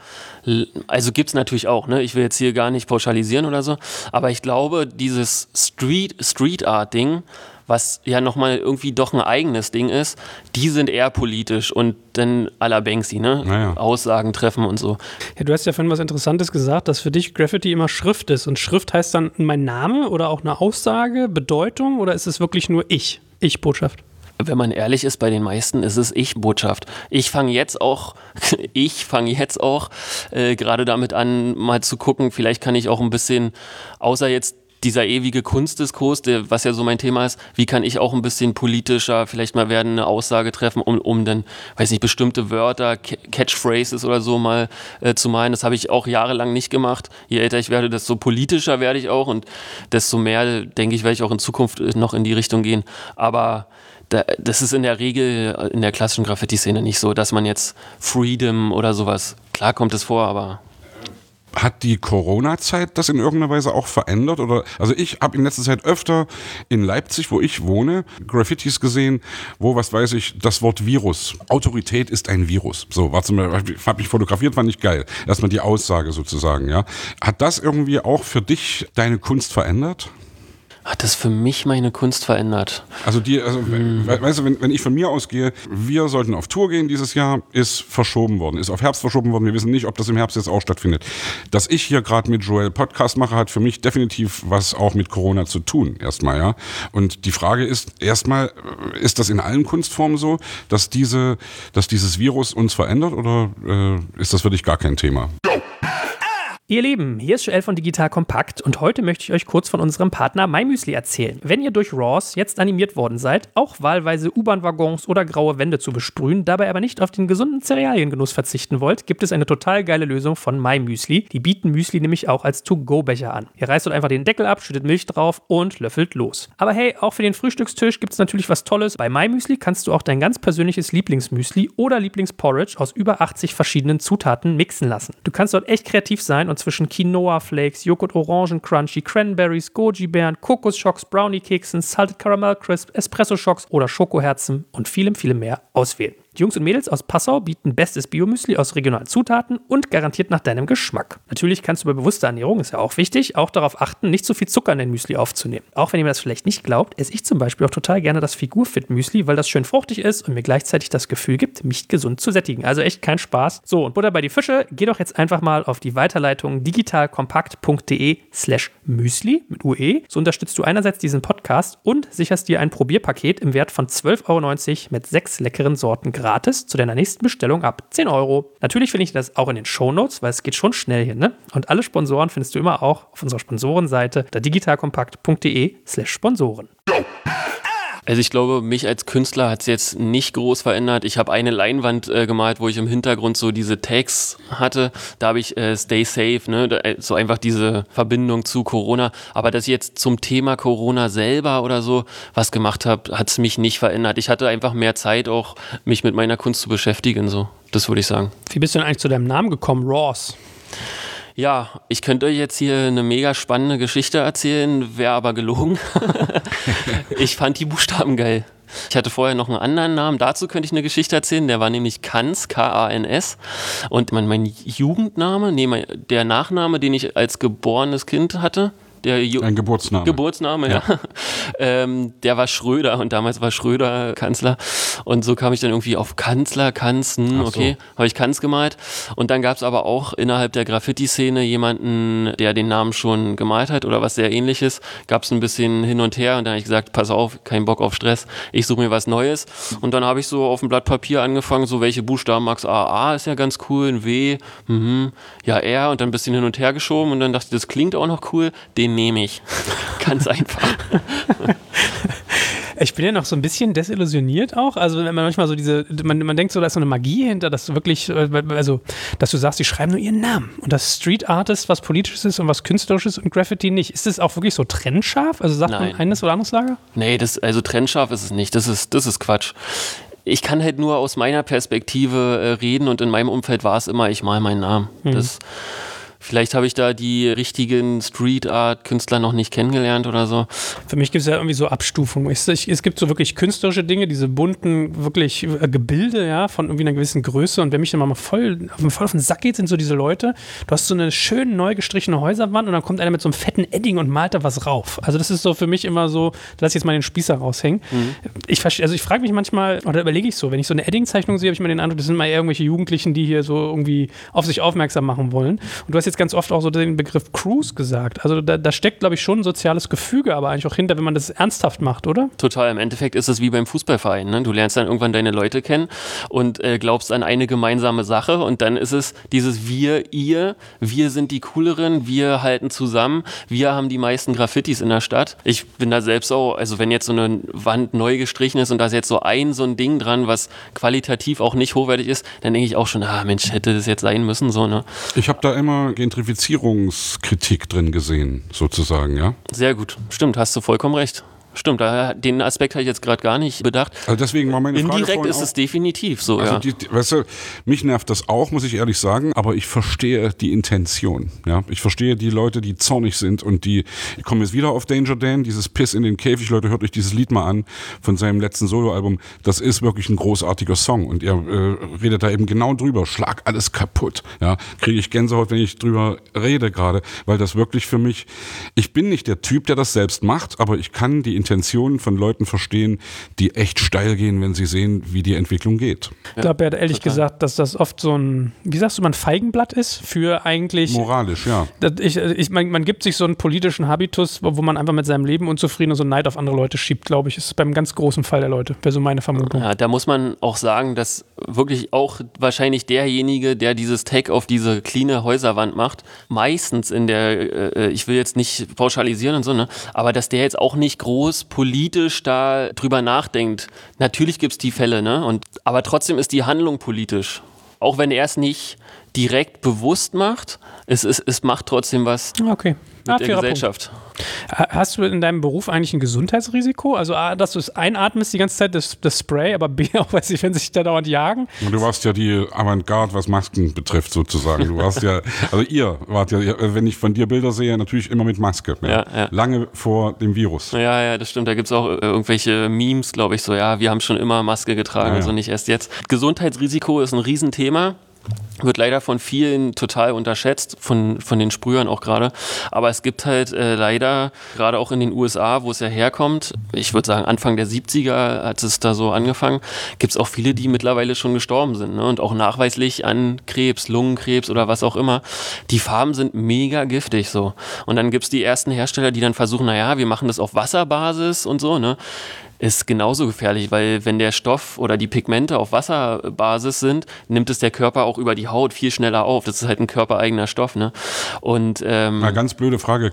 also gibt es natürlich auch, ne? Ich will jetzt hier gar nicht pauschalisieren oder so, aber ich glaube, dieses Street-Art-Ding, was ja nochmal irgendwie doch ein eigenes Ding ist, die sind eher politisch und dann à la Banksy, ne? Naja. Aussagen treffen und so. Ja, du hast ja vorhin was Interessantes gesagt, dass für dich Graffiti immer Schrift ist. Und Schrift heißt dann mein Name oder auch eine Aussage, Bedeutung oder ist es wirklich nur Ich-Botschaft? Wenn man ehrlich ist, bei den meisten ist es Ich-Botschaft. Ich fange jetzt auch gerade damit an, mal zu gucken, vielleicht kann ich auch ein bisschen, außer jetzt dieser ewige Kunstdiskurs, was ja so mein Thema ist, wie kann ich auch ein bisschen politischer vielleicht mal werden, eine Aussage treffen, um dann, weiß nicht, bestimmte Wörter, Catchphrases oder so mal zu malen. Das habe ich auch jahrelang nicht gemacht. Je älter ich werde, desto politischer werde ich auch und desto mehr, denke ich, werde ich auch in Zukunft noch in die Richtung gehen. Aber das ist in der Regel in der klassischen Graffiti-Szene nicht so, dass man jetzt Freedom oder sowas, klar kommt es vor, aber... Hat die Corona-Zeit das in irgendeiner Weise auch verändert? Oder, also ich habe in letzter Zeit öfter in Leipzig, wo ich wohne, Graffitis gesehen, wo, was weiß ich, das Wort Virus. Autorität ist ein Virus. So, habe ich fotografiert, fand ich geil. Erstmal die Aussage sozusagen, ja. Hat das irgendwie auch für dich deine Kunst verändert? Hat das für mich meine Kunst verändert? Also weißt du, wenn ich von mir ausgehe, wir sollten auf Tour gehen dieses Jahr, ist verschoben worden, ist auf Herbst verschoben worden. Wir wissen nicht, ob das im Herbst jetzt auch stattfindet. Dass ich hier gerade mit Joel Podcast mache, hat für mich definitiv was auch mit Corona zu tun, erstmal, ja. Und die Frage ist, erstmal, ist das in allen Kunstformen so, dass dieses Virus uns verändert oder ist das für dich gar kein Thema? Ihr Lieben, hier ist Joel von Digital Kompakt und heute möchte ich euch kurz von unserem Partner MyMüsli erzählen. Wenn ihr durch RAWs jetzt animiert worden seid, auch wahlweise U-Bahn-Waggons oder graue Wände zu besprühen, dabei aber nicht auf den gesunden Cerealiengenuss verzichten wollt, gibt es eine total geile Lösung von MyMüsli. Die bieten Müsli nämlich auch als To-Go-Becher an. Ihr reißt dort einfach den Deckel ab, schüttet Milch drauf und löffelt los. Aber hey, auch für den Frühstückstisch gibt es natürlich was Tolles. Bei MyMüsli kannst du auch dein ganz persönliches Lieblingsmüsli oder Lieblingsporridge aus über 80 verschiedenen Zutaten mixen lassen. Du kannst dort echt kreativ sein und zwischen Quinoa-Flakes, Joghurt-Orangen-Crunchy, Cranberries, Goji-Beeren, Kokosschocks, Brownie-Keksen, Salted Caramel Crisp, Espresso-Schocks oder Schokoherzen und vielem, vielem mehr auswählen. Die Jungs und Mädels aus Passau bieten bestes Biomüsli aus regionalen Zutaten und garantiert nach deinem Geschmack. Natürlich kannst du bei bewusster Ernährung, ist ja auch wichtig, auch darauf achten, nicht zu viel Zucker in dein Müsli aufzunehmen. Auch wenn ihr mir das vielleicht nicht glaubt, esse ich zum Beispiel auch total gerne das Figurfit-Müsli, weil das schön fruchtig ist und mir gleichzeitig das Gefühl gibt, mich gesund zu sättigen. Also echt kein Spaß. So, und Butter bei die Fische, geh doch jetzt einfach mal auf die Weiterleitung digitalkompakt.de/Müsli mit UE. So unterstützt du einerseits diesen Podcast und sicherst dir ein Probierpaket im Wert von 12,90 € mit 6 leckeren Sorten gratis zu deiner nächsten Bestellung ab 10 €. Natürlich finde ich das auch in den Shownotes, weil es geht schon schnell hier, ne? Und alle Sponsoren findest du immer auch auf unserer Sponsorenseite der digitalkompakt.de/Sponsoren. Also ich glaube, mich als Künstler hat es jetzt nicht groß verändert. Ich habe eine Leinwand gemalt, wo ich im Hintergrund so diese Tags hatte. Da habe ich Stay Safe, ne? So einfach diese Verbindung zu Corona. Aber dass ich jetzt zum Thema Corona selber oder so was gemacht habe, hat es mich nicht verändert. Ich hatte einfach mehr Zeit auch, mich mit meiner Kunst zu beschäftigen. So. Das würde ich sagen. Wie bist du denn eigentlich zu deinem Namen gekommen, Ross? Ja, ich könnte euch jetzt hier eine mega spannende Geschichte erzählen, wäre aber gelogen. Ich fand die Buchstaben geil. Ich hatte vorher noch einen anderen Namen, dazu könnte ich eine Geschichte erzählen, der war nämlich Kans, K-A-N-S. Und mein Jugendname, der Nachname, den ich als geborenes Kind hatte, ein Geburtsname. Geburtsname, ja. Der war Schröder und damals war Schröder Kanzler. Und so kam ich dann irgendwie auf Kanzler, okay, habe ich Kanz gemalt. Und dann gab es aber auch innerhalb der Graffiti-Szene jemanden, der den Namen schon gemalt hat oder was sehr ähnliches. Gab es ein bisschen hin und her und dann habe ich gesagt, pass auf, kein Bock auf Stress, ich suche mir was Neues. Und dann habe ich so auf dem Blatt Papier angefangen, so welche Buchstaben magst du? A ist ja ganz cool, ein W, ja R und dann ein bisschen hin und her geschoben und dann dachte ich, das klingt auch noch cool, den nehme ich. Ganz einfach. Ich bin ja noch so ein bisschen desillusioniert auch. Also wenn man manchmal so man denkt so, da ist so eine Magie hinter, dass du wirklich, also dass du sagst, die schreiben nur ihren Namen. Und das Street Artist was Politisches und was Künstlerisches und Graffiti nicht. Ist das auch wirklich so trennscharf? Also sagt man eines oder anderes Lager? Nee, also trennscharf ist es nicht. Das ist Quatsch. Ich kann halt nur aus meiner Perspektive reden und in meinem Umfeld war es immer, ich mal meinen Namen. Vielleicht habe ich da die richtigen Street-Art-Künstler noch nicht kennengelernt oder so. Für mich gibt es ja irgendwie so Abstufungen. Es gibt so wirklich künstlerische Dinge, diese bunten, wirklich Gebilde, ja, von irgendwie einer gewissen Größe. Und wenn mich dann mal voll auf den Sack geht, sind so diese Leute, du hast so eine schön neu gestrichene Häuserwand und dann kommt einer mit so einem fetten Edding und malt da was rauf. Also das ist so für mich immer so, lass jetzt mal den Spießer raushängen. Ich frage mich manchmal, oder überlege ich so, wenn ich so eine Edding-Zeichnung sehe, habe ich mal den Eindruck, das sind mal irgendwelche Jugendlichen, die hier so irgendwie auf sich aufmerksam machen wollen. Und du hast jetzt ganz oft auch so den Begriff Cruise gesagt. Also da steckt, glaube ich, schon ein soziales Gefüge, aber eigentlich auch hinter, wenn man das ernsthaft macht, oder? Total. Im Endeffekt ist es wie beim Fußballverein. Ne? Du lernst dann irgendwann deine Leute kennen und glaubst an eine gemeinsame Sache und dann ist es dieses wir sind die Cooleren, wir halten zusammen, wir haben die meisten Graffitis in der Stadt. Ich bin da selbst auch, also wenn jetzt so eine Wand neu gestrichen ist und da ist jetzt so ein Ding dran, was qualitativ auch nicht hochwertig ist, dann denke ich auch schon, Mensch, hätte das jetzt sein müssen, so, ne? Ich habe da immer Gentrifizierungskritik drin gesehen, sozusagen, ja? Sehr gut. Stimmt, hast du vollkommen recht. Stimmt, den Aspekt habe ich jetzt gerade gar nicht bedacht. Also deswegen war meine Frage indirekt ist es definitiv so, also ja. Weißt du, mich nervt das auch, muss ich ehrlich sagen, aber ich verstehe die Intention. Ja? Ich verstehe die Leute, die zornig sind und ich komme jetzt wieder auf Danger Dan, dieses Piss in den Käfig. Leute, hört euch dieses Lied mal an von seinem letzten Soloalbum. Das ist wirklich ein großartiger Song und er redet da eben genau drüber. Schlag alles kaputt. Ja? Kriege ich Gänsehaut, wenn ich drüber rede gerade, weil das wirklich für mich, ich bin nicht der Typ, der das selbst macht, aber ich kann die Intentionen von Leuten verstehen, die echt steil gehen, wenn sie sehen, wie die Entwicklung geht. Ich glaube, er hat ehrlich gesagt, dass das oft so ein, wie sagst du, ein Feigenblatt ist für eigentlich... Moralisch, ja. Man gibt sich so einen politischen Habitus, wo man einfach mit seinem Leben unzufrieden und so Neid auf andere Leute schiebt, glaube ich. Das ist beim ganz großen Fall der Leute, wäre so meine Vermutung. Ja, da muss man auch sagen, dass wirklich auch wahrscheinlich derjenige, der dieses Tag auf diese cleane Häuserwand macht, meistens in der, ich will jetzt nicht pauschalisieren und so, ne, aber dass der jetzt auch nicht groß politisch da drüber nachdenkt. Natürlich gibt es die Fälle, ne? Aber trotzdem ist die Handlung politisch. Auch wenn er es nicht direkt bewusst macht, es macht trotzdem was mit der Gesellschaft. Punkt. Hast du in deinem Beruf eigentlich ein Gesundheitsrisiko? Also A, dass du es einatmest die ganze Zeit, das Spray, aber B, auch weiß ich, wenn sie sich da dauernd jagen? Und du warst ja die Avantgarde, was Masken betrifft sozusagen. Du warst ja, also ihr wart ja, wenn ich von dir Bilder sehe, natürlich immer mit Maske. Ja. Ja. Lange vor dem Virus. Ja, das stimmt. Da gibt es auch irgendwelche Memes, glaube ich, so, ja, wir haben schon immer Maske getragen, also nicht erst jetzt. Gesundheitsrisiko ist ein Riesenthema. Wird leider von vielen total unterschätzt, von den Sprühern auch gerade. Aber es gibt halt leider, gerade auch in den USA, wo es ja herkommt, ich würde sagen Anfang der 70er hat es da so angefangen, gibt es auch viele, die mittlerweile schon gestorben sind, ne? Und auch nachweislich an Krebs, Lungenkrebs oder was auch immer. Die Farben sind mega giftig so. Und dann gibt es die ersten Hersteller, die dann versuchen, wir machen das auf Wasserbasis und so, ne? Ist genauso gefährlich, weil wenn der Stoff oder die Pigmente auf Wasserbasis sind, nimmt es der Körper auch über die Haut viel schneller auf. Das ist halt ein körpereigener Stoff, ne? Und ganz blöde Frage.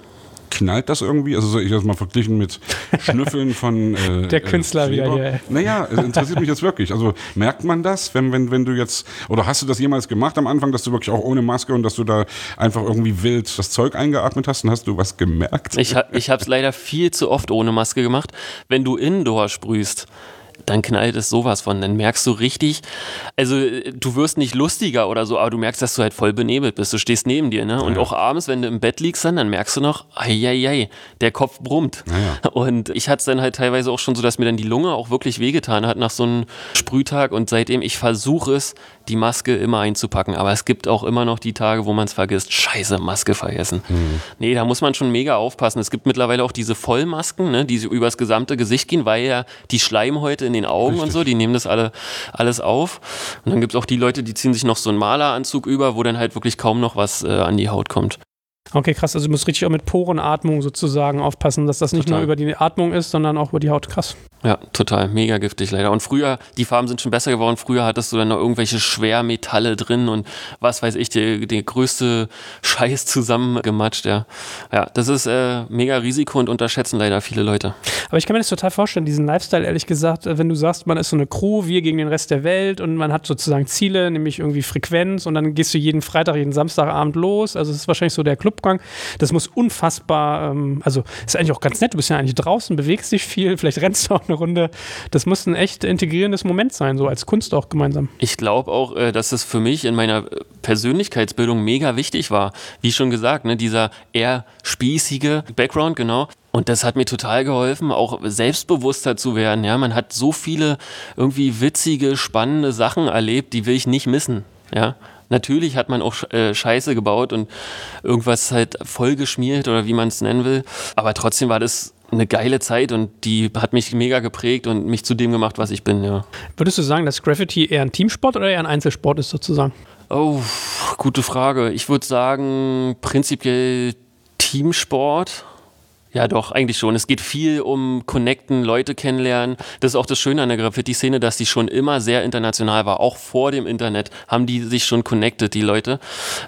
knallt das irgendwie? Also ich das mal verglichen mit Schnüffeln von der Künstler wieder hier. Naja, es interessiert mich jetzt wirklich. Also merkt man das, wenn du jetzt, oder hast du das jemals gemacht am Anfang, dass du wirklich auch ohne Maske und dass du da einfach irgendwie wild das Zeug eingeatmet hast und hast du was gemerkt? Ich habe es leider viel zu oft ohne Maske gemacht. Wenn du Indoor sprühst, dann knallt es sowas von. Dann merkst du richtig, also du wirst nicht lustiger oder so, aber du merkst, dass du halt voll benebelt bist. Du stehst neben dir, ne? Und auch abends, wenn du im Bett liegst, dann merkst du noch, ei, der Kopf brummt. Ja. Und ich hatte es dann halt teilweise auch schon so, dass mir dann die Lunge auch wirklich wehgetan hat nach so einem Sprühtag. Und seitdem, ich versuche es, die Maske immer einzupacken. Aber es gibt auch immer noch die Tage, wo man es vergisst. Scheiße, Maske vergessen. Nee, da muss man schon mega aufpassen. Es gibt mittlerweile auch diese Vollmasken, ne, die übers gesamte Gesicht gehen, weil ja die Schleimhäute in den Augen Richtig. Und so, die nehmen das alles auf. Und dann gibt es auch die Leute, die ziehen sich noch so einen Maleranzug über, wo dann halt wirklich kaum noch was an die Haut kommt. Okay, krass. Also du musst richtig auch mit Porenatmung sozusagen aufpassen, dass das nicht nur über die Atmung ist, sondern auch über die Haut. Krass. Ja, total. Mega giftig leider. Und früher, die Farben sind schon besser geworden. Früher hattest du dann noch irgendwelche Schwermetalle drin und was weiß ich, der größte Scheiß zusammengematscht. Ja, das ist mega Risiko und unterschätzen leider viele Leute. Aber ich kann mir das total vorstellen, diesen Lifestyle, ehrlich gesagt, wenn du sagst, man ist so eine Crew, wir gegen den Rest der Welt und man hat sozusagen Ziele, nämlich irgendwie Frequenz und dann gehst du jeden Freitag, jeden Samstagabend los. Also es ist wahrscheinlich so der Clubgang. Das muss unfassbar, also ist eigentlich auch ganz nett, du bist ja eigentlich draußen, bewegst dich viel, vielleicht rennst du auch eine Runde. Das muss ein echt integrierendes Moment sein, so als Kunst auch gemeinsam. Ich glaube auch, dass es für mich in meiner Persönlichkeitsbildung mega wichtig war. Wie schon gesagt, ne, dieser eher spießige Background, genau. Und das hat mir total geholfen, auch selbstbewusster zu werden. Ja, man hat so viele irgendwie witzige, spannende Sachen erlebt, die will ich nicht missen. Ja. Natürlich hat man auch Scheiße gebaut und irgendwas halt vollgeschmiert oder wie man es nennen will. Aber trotzdem war das eine geile Zeit und die hat mich mega geprägt und mich zu dem gemacht, was ich bin, ja. Würdest du sagen, dass Graffiti eher ein Teamsport oder eher ein Einzelsport ist sozusagen? Oh, gute Frage. Ich würde sagen, prinzipiell Teamsport. Ja, doch, eigentlich schon. Es geht viel um Connecten, Leute kennenlernen. Das ist auch das Schöne an der Graffiti-Szene, dass die schon immer sehr international war. Auch vor dem Internet haben die sich schon connected, die Leute.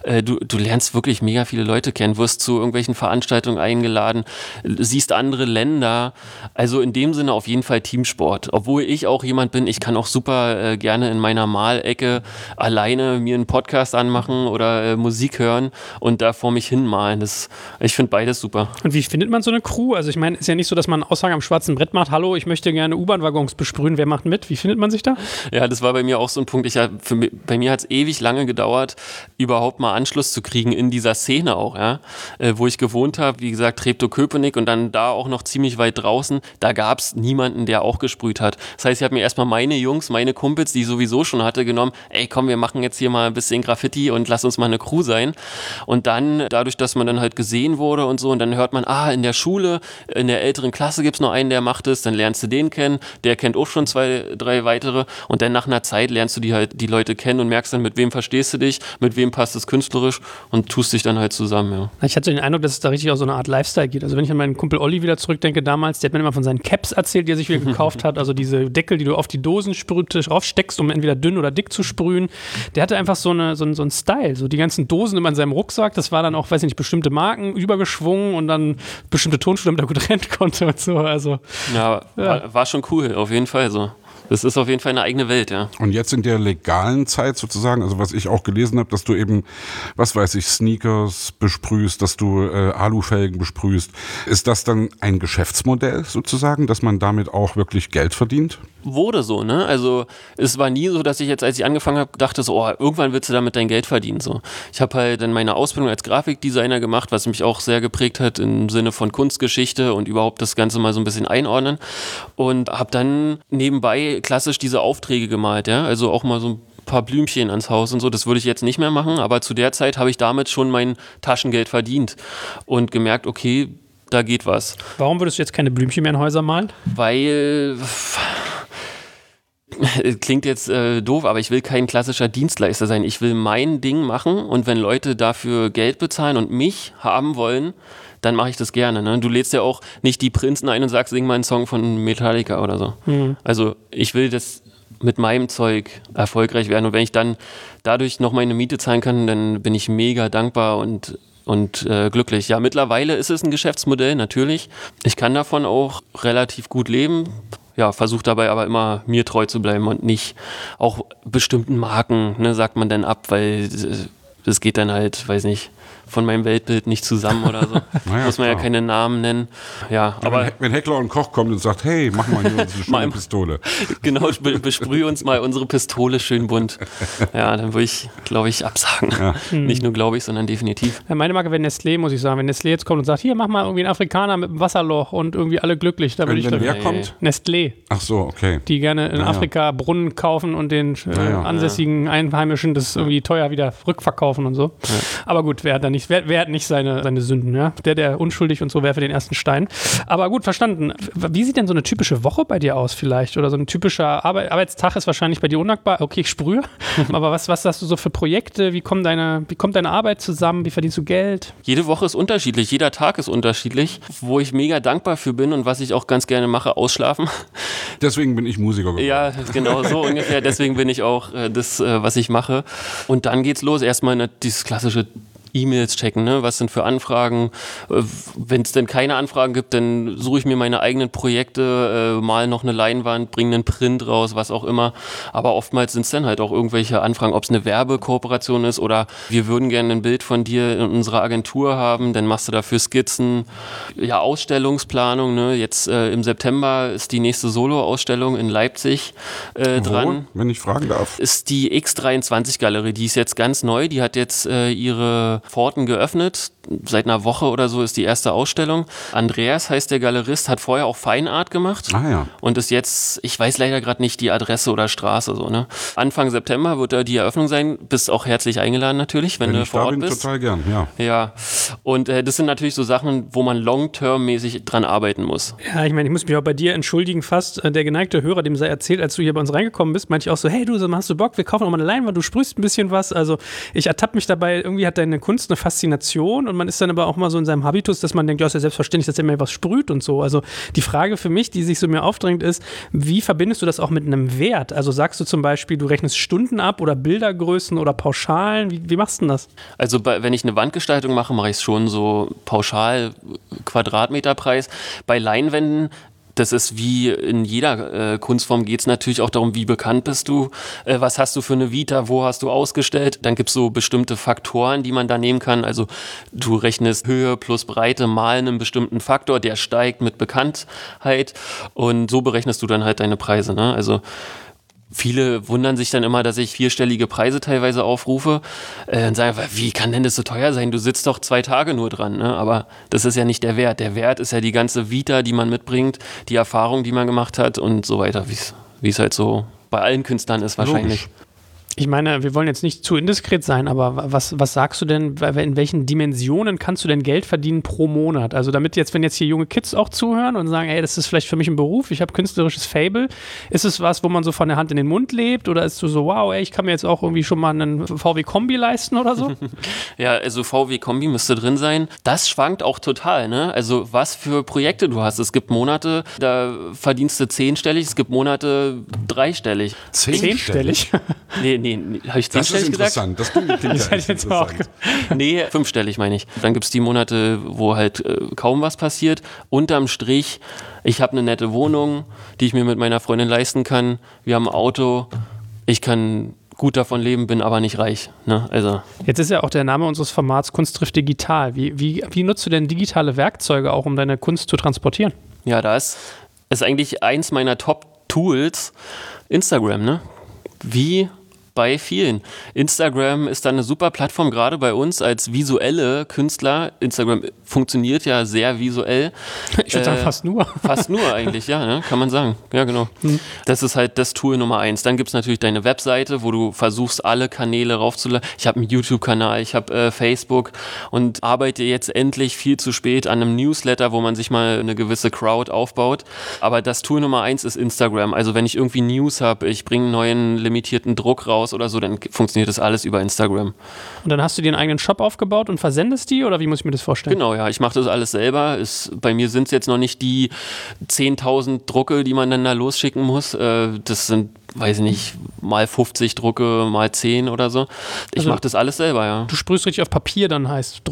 Du lernst wirklich mega viele Leute kennen, wirst zu irgendwelchen Veranstaltungen eingeladen, siehst andere Länder. Also in dem Sinne auf jeden Fall Teamsport. Obwohl ich auch jemand bin, ich kann auch super gerne in meiner Malecke alleine mir einen Podcast anmachen oder Musik hören und da vor mich hin malen. Ich finde beides super. Und wie findet man so eine Crew? Also ich meine, ist ja nicht so, dass man eine Aussage am schwarzen Brett macht, hallo, ich möchte gerne U-Bahn-Waggons besprühen, wer macht mit? Wie findet man sich da? Ja, das war bei mir auch so ein Punkt. Bei mir hat es ewig lange gedauert, überhaupt mal Anschluss zu kriegen in dieser Szene auch, ja, wo ich gewohnt habe, wie gesagt, Treptow-Köpenick und dann da auch noch ziemlich weit draußen, da gab es niemanden, der auch gesprüht hat. Das heißt, ich habe mir erstmal meine Jungs, meine Kumpels, die ich sowieso schon hatte, genommen, ey komm, wir machen jetzt hier mal ein bisschen Graffiti und lass uns mal eine Crew sein. Und dann, dadurch, dass man dann halt gesehen wurde und so, und dann hört man, in der Schule, in der älteren Klasse gibt es noch einen, der macht es, dann lernst du den kennen, der kennt auch schon 2, 3 weitere und dann nach einer Zeit lernst du die Leute kennen und merkst dann, mit wem verstehst du dich, mit wem passt es künstlerisch und tust dich dann halt zusammen, ja. Ich hatte den Eindruck, dass es da richtig auch so eine Art Lifestyle geht. Also wenn ich an meinen Kumpel Olli wieder zurückdenke damals, der hat mir immer von seinen Caps erzählt, die er sich wieder gekauft hat, also diese Deckel, die du auf die Dosen raufsteckst, um entweder dünn oder dick zu sprühen. Der hatte einfach so einen Style, so die ganzen Dosen immer in seinem Rucksack, das war dann auch, weiß ich nicht, bestimmte Marken übergeschwungen und dann bestimmte Tonschuhe, damit er gut rennen konnte und so. Also, ja. War schon cool, auf jeden Fall so. Das ist auf jeden Fall eine eigene Welt, ja. Und jetzt in der legalen Zeit sozusagen, also was ich auch gelesen habe, dass du eben, was weiß ich, Sneakers besprühst, dass du Alufelgen besprühst. Ist das dann ein Geschäftsmodell sozusagen, dass man damit auch wirklich Geld verdient? Wurde so, ne? Also es war nie so, dass ich jetzt, als ich angefangen habe, dachte so, irgendwann willst du damit dein Geld verdienen. So. Ich habe halt dann meine Ausbildung als Grafikdesigner gemacht, was mich auch sehr geprägt hat im Sinne von Kunstgeschichte und überhaupt das Ganze mal so ein bisschen einordnen. Und habe dann nebenbei klassisch diese Aufträge gemalt, ja, also auch mal so ein paar Blümchen ans Haus und so, das würde ich jetzt nicht mehr machen, aber zu der Zeit habe ich damit schon mein Taschengeld verdient und gemerkt, okay, da geht was. Warum würdest du jetzt keine Blümchen mehr in Häuser malen? Weil... Klingt jetzt doof, aber ich will kein klassischer Dienstleister sein. Ich will mein Ding machen und wenn Leute dafür Geld bezahlen und mich haben wollen, dann mache ich das gerne. Ne? Du lädst ja auch nicht die Prinzen ein und sagst, sing mal einen Song von Metallica oder so. Mhm. Also ich will das mit meinem Zeug erfolgreich werden und wenn ich dann dadurch noch meine Miete zahlen kann, dann bin ich mega dankbar und und glücklich. Ja, mittlerweile ist es ein Geschäftsmodell, natürlich. Ich kann davon auch relativ gut leben. Ja, versuche dabei aber immer mir treu zu bleiben und nicht auch bestimmten Marken, ne, sagt man dann ab, weil das geht dann halt, weiß nicht, von meinem Weltbild nicht zusammen oder so. Naja, muss man klar. ja keine Namen nennen. Ja, aber wenn Heckler und Koch kommt und sagt, hey, mach mal hier unsere schöne Pistole. genau, besprühe uns mal unsere Pistole schön bunt. Ja, dann würde ich, glaube ich, absagen. Ja. Nicht nur glaube ich, sondern definitiv. Ja, meine Marke wäre Nestlé, muss ich sagen. Wenn Nestlé jetzt kommt und sagt, hier, mach mal irgendwie einen Afrikaner mit einem Wasserloch und irgendwie alle glücklich, da würde ich Wenn dann wer kommt? Nestlé, Ach so, okay. die gerne in Ja. Afrika Brunnen kaufen und den ansässigen Einheimischen das irgendwie teuer wieder rückverkaufen und so. Ja. Aber gut, wer hat nicht seine Sünden, ja? Der unschuldig und so werfe den ersten Stein. Aber gut, verstanden. Wie sieht denn so eine typische Woche bei dir aus vielleicht? Oder so ein typischer Arbeitstag ist wahrscheinlich bei dir undankbar. Okay, ich sprühe. Aber was hast du so für Projekte? Wie kommt deine Arbeit zusammen? Wie verdienst du Geld? Jede Woche ist unterschiedlich, jeder Tag ist unterschiedlich. Wo ich mega dankbar für bin und was ich auch ganz gerne mache, ausschlafen. Deswegen bin ich Musiker geworden. Ja, genau so ungefähr. Deswegen bin ich auch was ich mache. Und dann geht's los. Erstmal dieses klassische E-Mails checken, ne? Was sind für Anfragen? Wenn es denn keine Anfragen gibt, dann suche ich mir meine eigenen Projekte, mal noch eine Leinwand, bringe einen Print raus, was auch immer. Aber oftmals sind es dann halt auch irgendwelche Anfragen, ob es eine Werbekooperation ist oder wir würden gerne ein Bild von dir in unserer Agentur haben, dann machst du dafür Skizzen. Ja, Ausstellungsplanung, ne? Jetzt im September ist die nächste Solo-Ausstellung in Leipzig dran. Wenn ich fragen darf. Ist die X23-Galerie, die ist jetzt ganz neu, die hat jetzt ihre Pforten geöffnet. Seit einer Woche oder so ist die erste Ausstellung. Andreas heißt der Galerist, hat vorher auch Feinart gemacht. Ah ja. Und ist jetzt, ich weiß leider gerade nicht die Adresse oder Straße, so, ne? Anfang September wird da die Eröffnung sein. Bist auch herzlich eingeladen natürlich, wenn du ich vor da Ort bin, bist. total gern, ja. Ja, und das sind natürlich so Sachen, wo man long-term-mäßig dran arbeiten muss. Ja, ich meine, ich muss mich auch bei dir entschuldigen fast. Der geneigte Hörer, dem sei erzählt, als du hier bei uns reingekommen bist, meinte ich auch so, hey du, hast du Bock, wir kaufen auch mal eine Leinwand, du sprühst ein bisschen was. Also ich ertappe mich dabei, irgendwie hat deine Kunst eine Faszination und man ist dann aber auch mal so in seinem Habitus, dass man denkt, ja, ist ja selbstverständlich, dass er mir was sprüht und so. Also die Frage für mich, die sich so mir aufdrängt, ist, wie verbindest du das auch mit einem Wert? Also sagst du zum Beispiel, du rechnest Stunden ab oder Bildergrößen oder Pauschalen? Wie machst du denn das? Also wenn ich eine Wandgestaltung mache, mache ich es schon so pauschal Quadratmeterpreis. Bei Leinwänden, das ist wie in jeder Kunstform, geht es natürlich auch darum, wie bekannt bist du, was hast du für eine Vita, wo hast du ausgestellt. Dann gibt es so bestimmte Faktoren, die man da nehmen kann. Also du rechnest Höhe plus Breite mal einen bestimmten Faktor, der steigt mit Bekanntheit und so berechnest du dann halt deine Preise, ne? Also viele wundern sich dann immer, dass ich vierstellige Preise teilweise aufrufe und sagen, wie kann denn das so teuer sein? Du sitzt doch 2 Tage nur dran. Ne? Aber das ist ja nicht der Wert. Der Wert ist ja die ganze Vita, die man mitbringt, die Erfahrung, die man gemacht hat und so weiter, wie es halt so bei allen Künstlern ist wahrscheinlich. Logisch. Ich meine, wir wollen jetzt nicht zu indiskret sein, aber was sagst du denn, in welchen Dimensionen kannst du denn Geld verdienen pro Monat? Also damit jetzt, wenn jetzt hier junge Kids auch zuhören und sagen, ey, das ist vielleicht für mich ein Beruf, ich habe künstlerisches Fable, ist es was, wo man so von der Hand in den Mund lebt oder ist du so, wow, ey, ich kann mir jetzt auch irgendwie schon mal einen VW-Kombi leisten oder so? Ja, also VW-Kombi müsste drin sein. Das schwankt auch total, ne? Also was für Projekte du hast. Es gibt Monate, da verdienst du 10-stellig, es gibt Monate 3-stellig. 10-stellig? Nee, habe ich 10-stellig gesagt? Das ist interessant. Das klingt ja echt interessant. Nee, 5-stellig meine ich. Dann gibt es die Monate, wo halt kaum was passiert. Unterm Strich, ich habe eine nette Wohnung, die ich mir mit meiner Freundin leisten kann. Wir haben ein Auto. Ich kann gut davon leben, bin aber nicht reich. Ne? Also. Jetzt ist ja auch der Name unseres Formats Kunst trifft digital. Wie nutzt du denn digitale Werkzeuge auch, um deine Kunst zu transportieren? Ja, das ist eigentlich eins meiner Top-Tools. Instagram, ne? Wie bei vielen. Instagram ist dann eine super Plattform, gerade bei uns als visuelle Künstler. Instagram funktioniert ja sehr visuell. Ich würde sagen, fast nur. Fast nur eigentlich, ja, ne? Kann man sagen. Ja, genau. Das ist halt das Tool Nummer 1. Dann gibt es natürlich deine Webseite, wo du versuchst, alle Kanäle raufzuladen. Ich habe einen YouTube-Kanal, ich habe Facebook und arbeite jetzt endlich viel zu spät an einem Newsletter, wo man sich mal eine gewisse Crowd aufbaut. Aber das Tool Nummer 1 ist Instagram. Also wenn ich irgendwie News habe, ich bringe einen neuen limitierten Druck raus oder so, dann funktioniert das alles über Instagram. Und dann hast du dir einen eigenen Shop aufgebaut und versendest die oder wie muss ich mir das vorstellen? Genau, ja, ich mache das alles selber. Bei mir sind es jetzt noch nicht die 10.000 Drucke, die man dann da losschicken muss. Das sind, weiß ich nicht, mal 50 Drucke, mal 10 oder so. Ich mache das alles selber, ja. Du sprühst richtig auf Papier, dann heißt Drucke?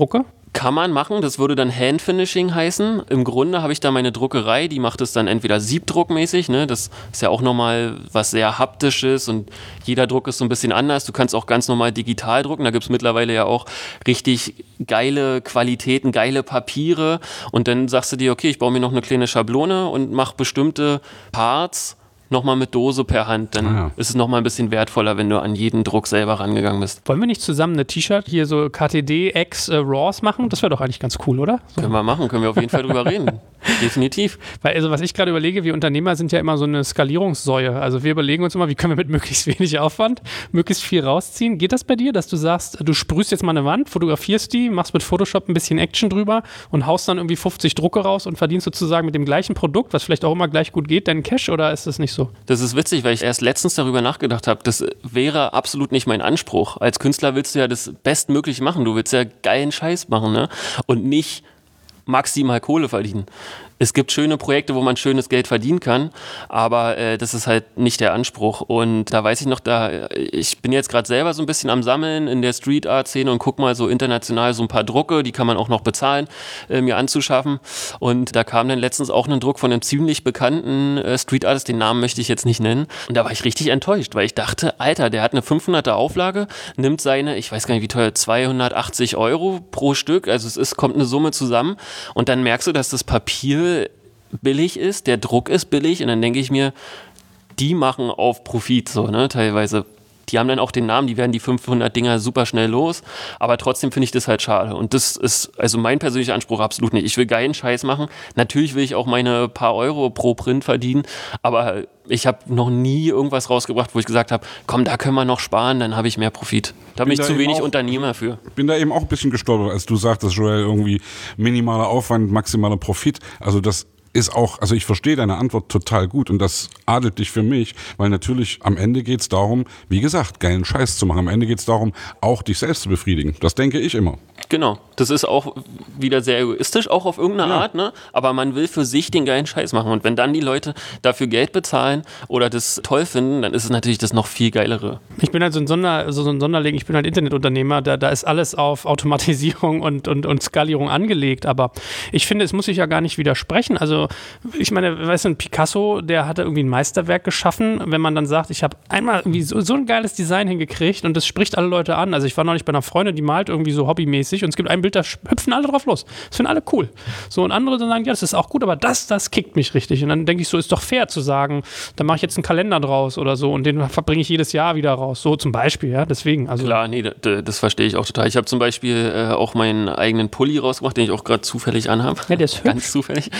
Kann man machen, das würde dann Handfinishing heißen. Im Grunde habe ich da meine Druckerei, die macht es dann entweder siebdruckmäßig, ne? Das ist ja auch nochmal was sehr Haptisches und jeder Druck ist so ein bisschen anders. Du kannst auch ganz normal digital drucken, da gibt es mittlerweile ja auch richtig geile Qualitäten, geile Papiere und dann sagst du dir, okay, ich baue mir noch eine kleine Schablone und mache bestimmte Parts nochmal mit Dose per Hand, dann ist es nochmal ein bisschen wertvoller, wenn du an jeden Druck selber rangegangen bist. Wollen wir nicht zusammen eine T-Shirt hier so KTD X Raws machen? Das wäre doch eigentlich ganz cool, oder? So. Können wir machen, können wir auf jeden Fall drüber reden. Definitiv. Weil, also was ich gerade überlege, wir Unternehmer sind ja immer so eine Skalierungssäue. Also wir überlegen uns immer, wie können wir mit möglichst wenig Aufwand möglichst viel rausziehen. Geht das bei dir, dass du sagst, du sprühst jetzt mal eine Wand, fotografierst die, machst mit Photoshop ein bisschen Action drüber und haust dann irgendwie 50 Drucke raus und verdienst sozusagen mit dem gleichen Produkt, was vielleicht auch immer gleich gut geht, deinen Cash, oder ist das nicht so? Das ist witzig, weil ich erst letztens darüber nachgedacht habe. Das wäre absolut nicht mein Anspruch. Als Künstler willst du ja das Bestmögliche machen. Du willst ja geilen Scheiß machen, ne? Und nicht maximal Kohle verdienen. Es gibt schöne Projekte, wo man schönes Geld verdienen kann, aber das ist halt nicht der Anspruch. Und da weiß ich noch, ich bin jetzt gerade selber so ein bisschen am Sammeln in der Street Art Szene und guck mal so international so ein paar Drucke, die kann man auch noch bezahlen, mir anzuschaffen. Und da kam dann letztens auch ein Druck von einem ziemlich bekannten Street Artist, den Namen möchte ich jetzt nicht nennen. Und da war ich richtig enttäuscht, weil ich dachte, Alter, der hat eine 500er Auflage, nimmt seine, ich weiß gar nicht wie teuer, 280 € pro Stück, also kommt eine Summe zusammen und dann merkst du, dass das Papier billig ist, der Druck ist billig und dann denke ich mir, die machen auf Profit so, ne, teilweise. Die haben dann auch den Namen, die werden die 500 Dinger super schnell los, aber trotzdem finde ich das halt schade und das ist also mein persönlicher Anspruch absolut nicht. Ich will geilen Scheiß machen, natürlich will ich auch meine paar Euro pro Print verdienen, aber ich habe noch nie irgendwas rausgebracht, wo ich gesagt habe, komm, da können wir noch sparen, dann habe ich mehr Profit. Da bin ich zu wenig Unternehmer für. Bin da eben auch ein bisschen gestolpert, als du sagtest, Joel, irgendwie minimaler Aufwand, maximaler Profit. Also das ist auch, also ich verstehe deine Antwort total gut und das adelt dich für mich, weil natürlich am Ende geht es darum, wie gesagt, geilen Scheiß zu machen. Am Ende geht es darum, auch dich selbst zu befriedigen. Das denke ich immer. Genau, das ist auch wieder sehr egoistisch, auch auf irgendeine Art, ne? Aber man will für sich den geilen Scheiß machen und wenn dann die Leute dafür Geld bezahlen oder das toll finden, dann ist es natürlich das noch viel geilere. Ich bin halt so ein Sonderling, ich bin halt Internetunternehmer, da ist alles auf Automatisierung und Skalierung angelegt, aber ich finde, es muss sich ja gar nicht widersprechen. Also ich meine, weißt du, ein Picasso, der hatte irgendwie ein Meisterwerk geschaffen, wenn man dann sagt, ich habe einmal irgendwie so ein geiles Design hingekriegt und das spricht alle Leute an. Also ich war neulich bei einer Freundin, die malt irgendwie so hobbymäßig und es gibt ein Bild, da hüpfen alle drauf los. Das finden alle cool. So, und andere dann sagen, ja, das ist auch gut, aber das kickt mich richtig. Und dann denke ich so, ist doch fair zu sagen, dann mache ich jetzt einen Kalender draus oder so und den verbringe ich jedes Jahr wieder raus. So zum Beispiel, ja, deswegen. Also klar, nee, das verstehe ich auch total. Ich habe zum Beispiel auch meinen eigenen Pulli rausgemacht, den ich auch gerade zufällig anhabe. Ja, der ist hübsch. Ganz zufällig.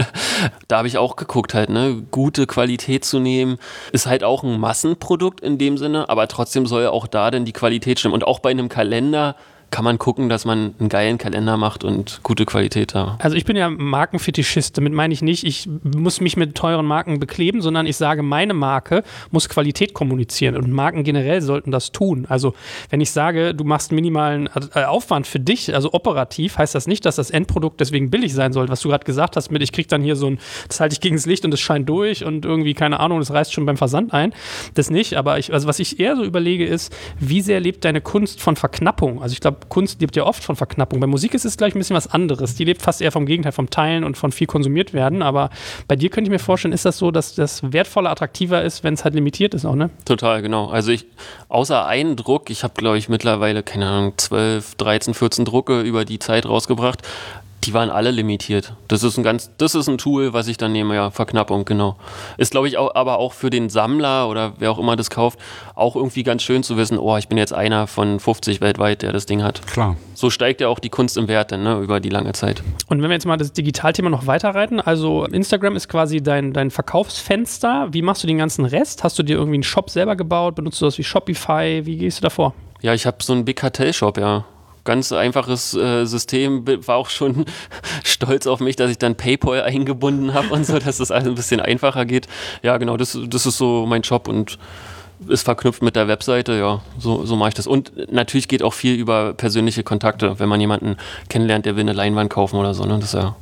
Da habe ich auch geguckt halt, ne, gute Qualität zu nehmen. Ist halt auch ein Massenprodukt in dem Sinne, aber trotzdem soll ja auch da dann die Qualität stimmen. Und auch bei einem Kalender kann man gucken, dass man einen geilen Kalender macht und gute Qualität da. Also ich bin ja Markenfetischist, damit meine ich nicht, ich muss mich mit teuren Marken bekleben, sondern ich sage, meine Marke muss Qualität kommunizieren und Marken generell sollten das tun. Also wenn ich sage, du machst minimalen Aufwand für dich, also operativ, heißt das nicht, dass das Endprodukt deswegen billig sein soll, was du gerade gesagt hast mit, ich krieg dann hier so das halte ich gegen das Licht und es scheint durch und irgendwie, keine Ahnung, das reißt schon beim Versand ein. Das nicht, aber also was ich eher so überlege ist, wie sehr lebt deine Kunst von Verknappung? Also ich glaube, Kunst lebt ja oft von Verknappung. Bei Musik ist es gleich ein bisschen was anderes. Die lebt fast eher vom Gegenteil, vom Teilen und von viel konsumiert werden. Aber bei dir könnte ich mir vorstellen, ist das so, dass das wertvoller, attraktiver ist, wenn es halt limitiert ist auch, ne? Total, genau. Also außer einen Druck, ich habe, glaube ich, mittlerweile, keine Ahnung, 12, 13, 14 Drucke über die Zeit rausgebracht. Die waren alle limitiert. Das ist ein Tool, was ich dann nehme, ja, Verknappung, genau. Ist, glaube ich, aber auch für den Sammler oder wer auch immer das kauft, auch irgendwie ganz schön zu wissen, oh, ich bin jetzt einer von 50 weltweit, der das Ding hat. Klar. So steigt ja auch die Kunst im Wert dann, ne, über die lange Zeit. Und wenn wir jetzt mal das Digitalthema noch weiterreiten, also Instagram ist quasi dein Verkaufsfenster. Wie machst du den ganzen Rest? Hast du dir irgendwie einen Shop selber gebaut? Benutzt du das wie Shopify? Wie gehst du da vor? Ja, ich habe so einen Big Cartel Shop, ja. Ganz einfaches System, war auch schon stolz auf mich, dass ich dann PayPal eingebunden habe und so, dass das alles ein bisschen einfacher geht. Ja, genau, das ist so mein Job und ist verknüpft mit der Webseite, ja, so mache ich das. Und natürlich geht auch viel über persönliche Kontakte, wenn man jemanden kennenlernt, der will eine Leinwand kaufen oder so, ne, das ist ja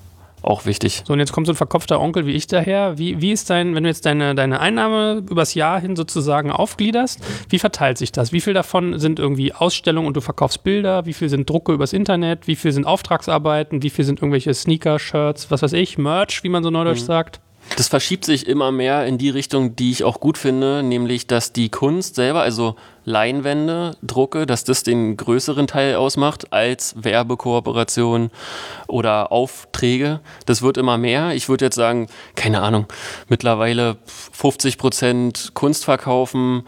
auch wichtig. So, und jetzt kommt so ein verkopfter Onkel wie ich daher. Wie ist wenn du jetzt deine Einnahme übers Jahr hin sozusagen aufgliederst, wie verteilt sich das? Wie viel davon sind irgendwie Ausstellungen und du verkaufst Bilder? Wie viel sind Drucke übers Internet? Wie viel sind Auftragsarbeiten? Wie viel sind irgendwelche Sneaker, Shirts, was weiß ich, Merch, wie man so neudeutsch sagt? Das verschiebt sich immer mehr in die Richtung, die ich auch gut finde, nämlich, dass die Kunst selber, also Leinwände, Drucke, dass das den größeren Teil ausmacht als Werbekooperation oder Aufträge. Das wird immer mehr. Ich würde jetzt sagen, keine Ahnung, mittlerweile 50% Kunst verkaufen,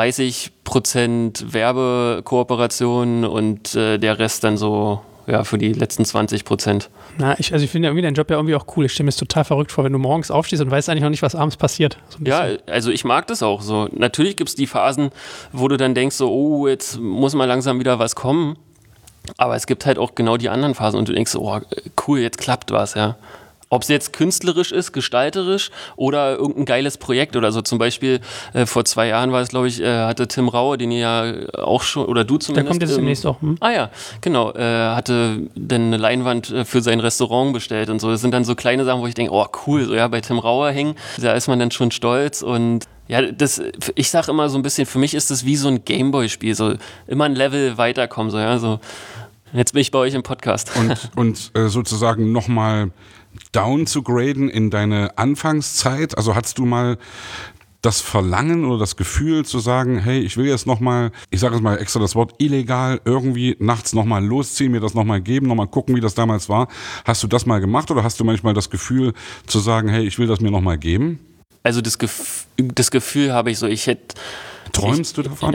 30% Werbekooperation und der Rest dann so für die letzten 20%. Na, ich finde ja irgendwie deinen Job ja irgendwie auch cool. Ich stelle mir es total verrückt vor, wenn du morgens aufstehst und weißt eigentlich noch nicht, was abends passiert. So ja, also ich mag das auch so. Natürlich gibt es die Phasen, wo du dann denkst so, oh, jetzt muss mal langsam wieder was kommen. Aber es gibt halt auch genau die anderen Phasen und du denkst so, oh, cool, jetzt klappt was, ja. Ob es jetzt künstlerisch ist, gestalterisch oder irgendein geiles Projekt oder so. Zum Beispiel vor 2 Jahren war es, glaube ich, hatte Tim Raue, den ihr ja auch schon, oder du zumindest. Der kommt jetzt demnächst auch. Ah ja, genau. Hatte dann eine Leinwand für sein Restaurant bestellt und so. Das sind dann so kleine Sachen, wo ich denke, oh cool, so ja, bei Tim Raue hängen, da ist man dann schon stolz und ja, ich sag immer so ein bisschen, für mich ist das wie so ein Gameboy-Spiel, so immer ein Level weiterkommen, so ja, so. Jetzt bin ich bei euch im Podcast. Und sozusagen nochmal down zu graden in deine Anfangszeit? Also hattest du mal das Verlangen oder das Gefühl zu sagen, hey, ich will jetzt nochmal, ich sage jetzt mal extra das Wort illegal, irgendwie nachts nochmal losziehen, mir das nochmal geben, nochmal gucken, wie das damals war. Hast du das mal gemacht oder hast du manchmal das Gefühl zu sagen, hey, ich will das mir nochmal geben? Also das Gefühl habe ich so, Träumst du davon?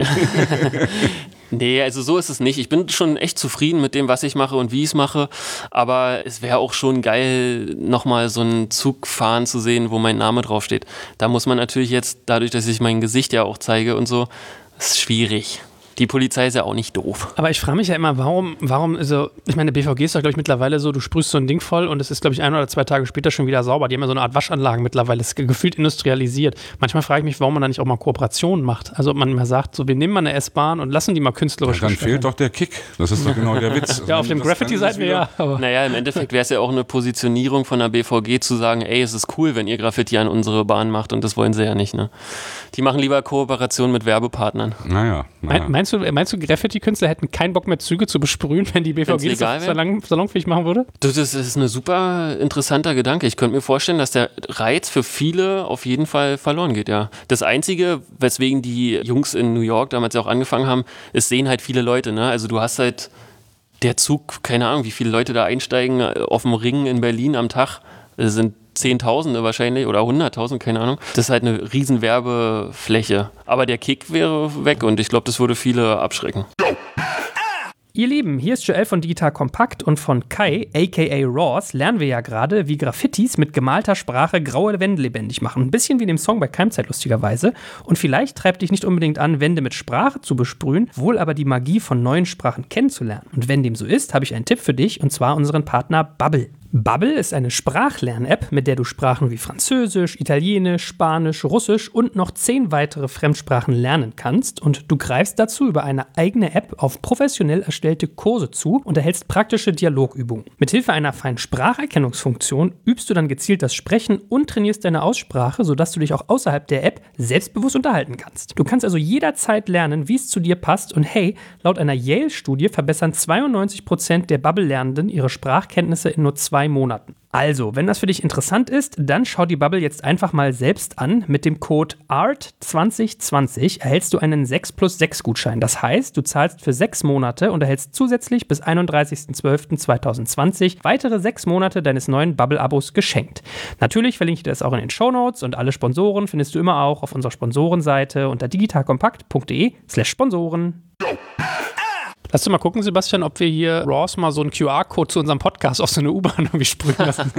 Nee, also so ist es nicht. Ich bin schon echt zufrieden mit dem, was ich mache und wie ich es mache. Aber es wäre auch schon geil, nochmal so einen Zug fahren zu sehen, wo mein Name draufsteht. Da muss man natürlich jetzt, dadurch, dass ich mein Gesicht ja auch zeige und so, ist schwierig. Die Polizei ist ja auch nicht doof. Aber ich frage mich ja immer, warum, also, ich meine, der BVG ist doch, glaube ich, mittlerweile so, du sprühst so ein Ding voll und es ist, glaube ich, 1 oder 2 Tage später schon wieder sauber. Die haben ja so eine Art Waschanlagen mittlerweile, das ist gefühlt industrialisiert. Manchmal frage ich mich, warum man da nicht auch mal Kooperationen macht. Also, ob man mal sagt, so, wir nehmen mal eine S-Bahn und lassen die mal künstlerisch Dann fehlt doch der Kick. Das ist doch genau der Witz. Ja, auf dem Graffiti seid wir ja. Aber naja, im Endeffekt wäre es ja auch eine Positionierung von der BVG zu sagen, ey, es ist cool, wenn ihr Graffiti an unsere Bahn macht und das wollen sie ja nicht, ne? Die machen lieber Kooperationen mit Werbepartnern. Naja. Meinst du, Graffiti-Künstler hätten keinen Bock mehr, Züge zu besprühen, wenn die BVG das salonfähig machen würde? Das ist ein super interessanter Gedanke. Ich könnte mir vorstellen, dass der Reiz für viele auf jeden Fall verloren geht, ja. Das Einzige, weswegen die Jungs in New York damals ja auch angefangen haben, es sehen halt viele Leute, ne? Also du hast halt der Zug, keine Ahnung, wie viele Leute da einsteigen auf dem Ring in Berlin am Tag, das sind Zehntausende wahrscheinlich oder 100.000, keine Ahnung. Das ist halt eine riesen Werbefläche. Aber der Kick wäre weg und ich glaube, das würde viele abschrecken. Ihr Lieben, hier ist Joel von Digital Kompakt und von Kai, aka Ross, lernen wir ja gerade, wie Graffitis mit gemalter Sprache graue Wände lebendig machen. Ein bisschen wie in dem Song bei Keimzeit lustigerweise. Und vielleicht treibt dich nicht unbedingt an, Wände mit Sprache zu besprühen, wohl aber die Magie von neuen Sprachen kennenzulernen. Und wenn dem so ist, habe ich einen Tipp für dich und zwar unseren Partner Babbel. Babbel ist eine Sprachlern-App, mit der du Sprachen wie Französisch, Italienisch, Spanisch, Russisch und noch 10 weitere Fremdsprachen lernen kannst und du greifst dazu über eine eigene App auf professionell erstellte Kurse zu und erhältst praktische Dialogübungen. Mithilfe einer feinen Spracherkennungsfunktion übst du dann gezielt das Sprechen und trainierst deine Aussprache, sodass du dich auch außerhalb der App selbstbewusst unterhalten kannst. Du kannst also jederzeit lernen, wie es zu dir passt und hey, laut einer Yale-Studie verbessern 92% der Babbel-Lernenden ihre Sprachkenntnisse in nur 2 Monaten. Also, wenn das für dich interessant ist, dann schau die Babbel jetzt einfach mal selbst an. Mit dem Code ART2020 erhältst du einen 6+6 Gutschein. Das heißt, du zahlst für 6 Monate und erhältst zusätzlich bis 31.12.2020 weitere 6 Monate deines neuen Babbel-Abos geschenkt. Natürlich verlinke ich dir das auch in den Shownotes und alle Sponsoren findest du immer auch auf unserer Sponsorenseite unter digitalkompakt.de/Sponsoren. Lass du mal gucken, Sebastian, ob wir hier Ross mal so einen QR-Code zu unserem Podcast auf so eine U-Bahn irgendwie sprühen lassen.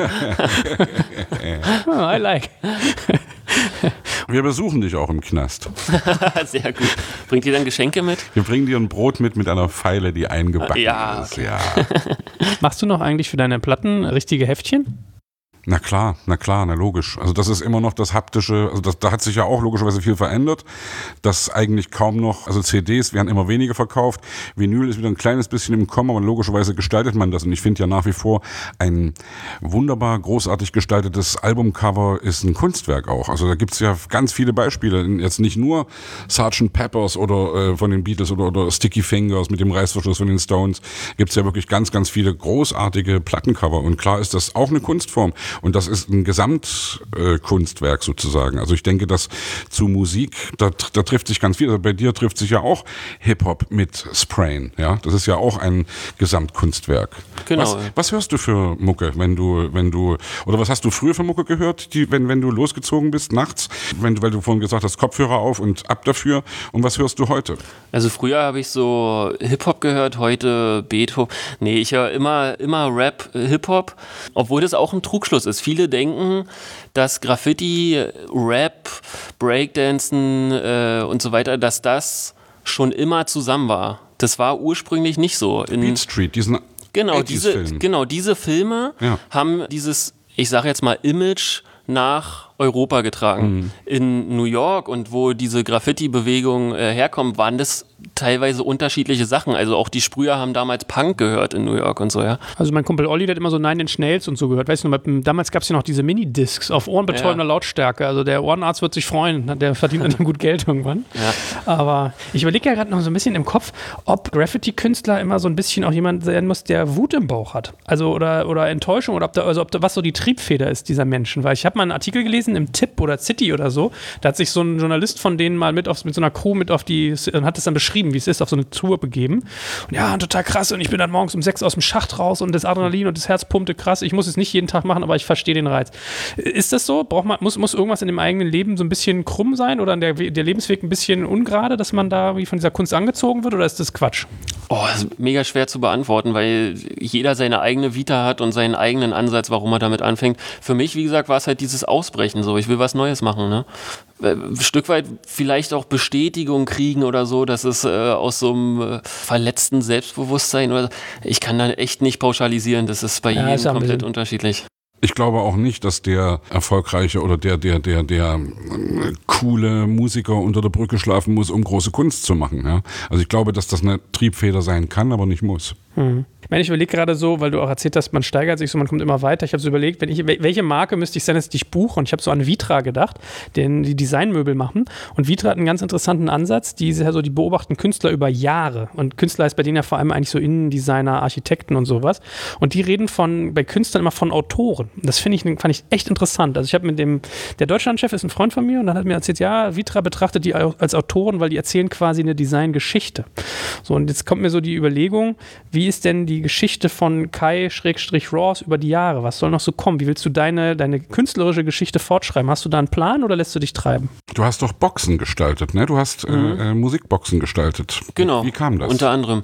I like. Wir besuchen dich auch im Knast. Sehr gut. Bringt ihr dann Geschenke mit? Wir bringen dir ein Brot mit einer Pfeile, die eingebacken ist. Ja. Machst du noch eigentlich für deine Platten richtige Heftchen? Na klar, na logisch. Also das ist immer noch das haptische, also da hat sich ja auch logischerweise viel verändert, dass eigentlich kaum noch, also CDs werden immer weniger verkauft, Vinyl ist wieder ein kleines bisschen im Kommen, aber logischerweise gestaltet man das und ich finde ja nach wie vor ein wunderbar großartig gestaltetes Albumcover ist ein Kunstwerk auch. Also da gibt's ja ganz viele Beispiele, jetzt nicht nur Sgt. Peppers oder von den Beatles oder Sticky Fingers mit dem Reißverschluss von den Stones, gibt's ja wirklich ganz, ganz viele großartige Plattencover und klar ist das auch eine Kunstform. Und das ist ein Gesamtkunstwerk sozusagen. Also ich denke, dass zu Musik, da trifft sich ganz viel. Also bei dir trifft sich ja auch Hip-Hop mit Sprayen. Ja, das ist ja auch ein Gesamtkunstwerk. Genau. Was hörst du für Mucke, wenn du, oder was hast du früher für Mucke gehört, wenn du losgezogen bist nachts? Weil du vorhin gesagt hast, Kopfhörer auf und ab dafür. Und was hörst du heute? Also früher habe ich so Hip-Hop gehört, heute Beethoven. Nee, ich höre immer Rap, Hip-Hop, obwohl das auch ein Trugschluss ist. Viele denken, dass Graffiti, Rap, Breakdancen und so weiter, dass das schon immer zusammen war. Das war ursprünglich nicht so. Beat Street, diesen diese Filme haben dieses, ich sage jetzt mal, Image nach Europa getragen. In New York und wo diese Graffiti-Bewegung herkommt, waren das teilweise unterschiedliche Sachen. Also auch die Sprüher haben damals Punk gehört in New York und so, ja. Also mein Kumpel Olli, der hat immer so Nine Inch Nails und so gehört. Weißt du, damals gab es ja noch diese Minidiscs auf ohrenbetäubender Lautstärke. Also der Ohrenarzt wird sich freuen, der verdient dann gut Geld irgendwann. Ja. Aber ich überlege ja gerade noch so ein bisschen im Kopf, ob Graffiti-Künstler immer so ein bisschen auch jemand sein muss, der Wut im Bauch hat. Also oder Enttäuschung oder ob da was so die Triebfeder ist dieser Menschen. Weil ich habe mal einen Artikel gelesen im Tipp oder City oder so, da hat sich so ein Journalist von denen mal mit so einer Crew und hat es dann beschrieben, wie es ist, auf so eine Tour begeben. Und ja, total krass. Und ich bin dann morgens um 6 aus dem Schacht raus und das Adrenalin und das Herz pumpte krass. Ich muss es nicht jeden Tag machen, aber ich verstehe den Reiz. Ist das so? Muss irgendwas in dem eigenen Leben so ein bisschen krumm sein oder der Lebensweg ein bisschen ungerade, dass man da wie von dieser Kunst angezogen wird oder ist das Quatsch? Oh, das ist mega schwer zu beantworten, weil jeder seine eigene Vita hat und seinen eigenen Ansatz, warum er damit anfängt. Für mich, wie gesagt, war es halt dieses Ausbrechen so. Ich will was Neues machen, ne? Ein Stück weit vielleicht auch Bestätigung kriegen oder so, dass es aus so einem verletzten Selbstbewusstsein oder so. Ich kann da echt nicht pauschalisieren, das ist bei jedem komplett unterschiedlich. Ich glaube auch nicht, dass der erfolgreiche oder der coole Musiker unter der Brücke schlafen muss, um große Kunst zu machen. Ja? Also ich glaube, dass das eine Triebfeder sein kann, aber nicht muss. Ich meine, ich überlege gerade so, weil du auch erzählt hast, man steigert sich so, man kommt immer weiter. Ich habe so überlegt, welche Marke müsste ich sein, dass ich buche? Und ich habe so an Vitra gedacht, die Designmöbel machen. Und Vitra hat einen ganz interessanten Ansatz. Die beobachten Künstler über Jahre. Und Künstler ist bei denen ja vor allem eigentlich so Innendesigner, Architekten und sowas. Und die reden bei Künstlern immer von Autoren. Das fand ich echt interessant. Also ich habe der Deutschlandchef ist ein Freund von mir und dann hat er mir erzählt, ja, Vitra betrachtet die als Autoren, weil die erzählen quasi eine Designgeschichte. So, und jetzt kommt mir so die Überlegung, wie ist denn die Geschichte von Kai-Ross über die Jahre? Was soll noch so kommen? Wie willst du deine künstlerische Geschichte fortschreiben? Hast du da einen Plan oder lässt du dich treiben? Du hast doch Boxen gestaltet, ne? Du hast Musikboxen gestaltet. Genau. Wie kam das? Unter anderem.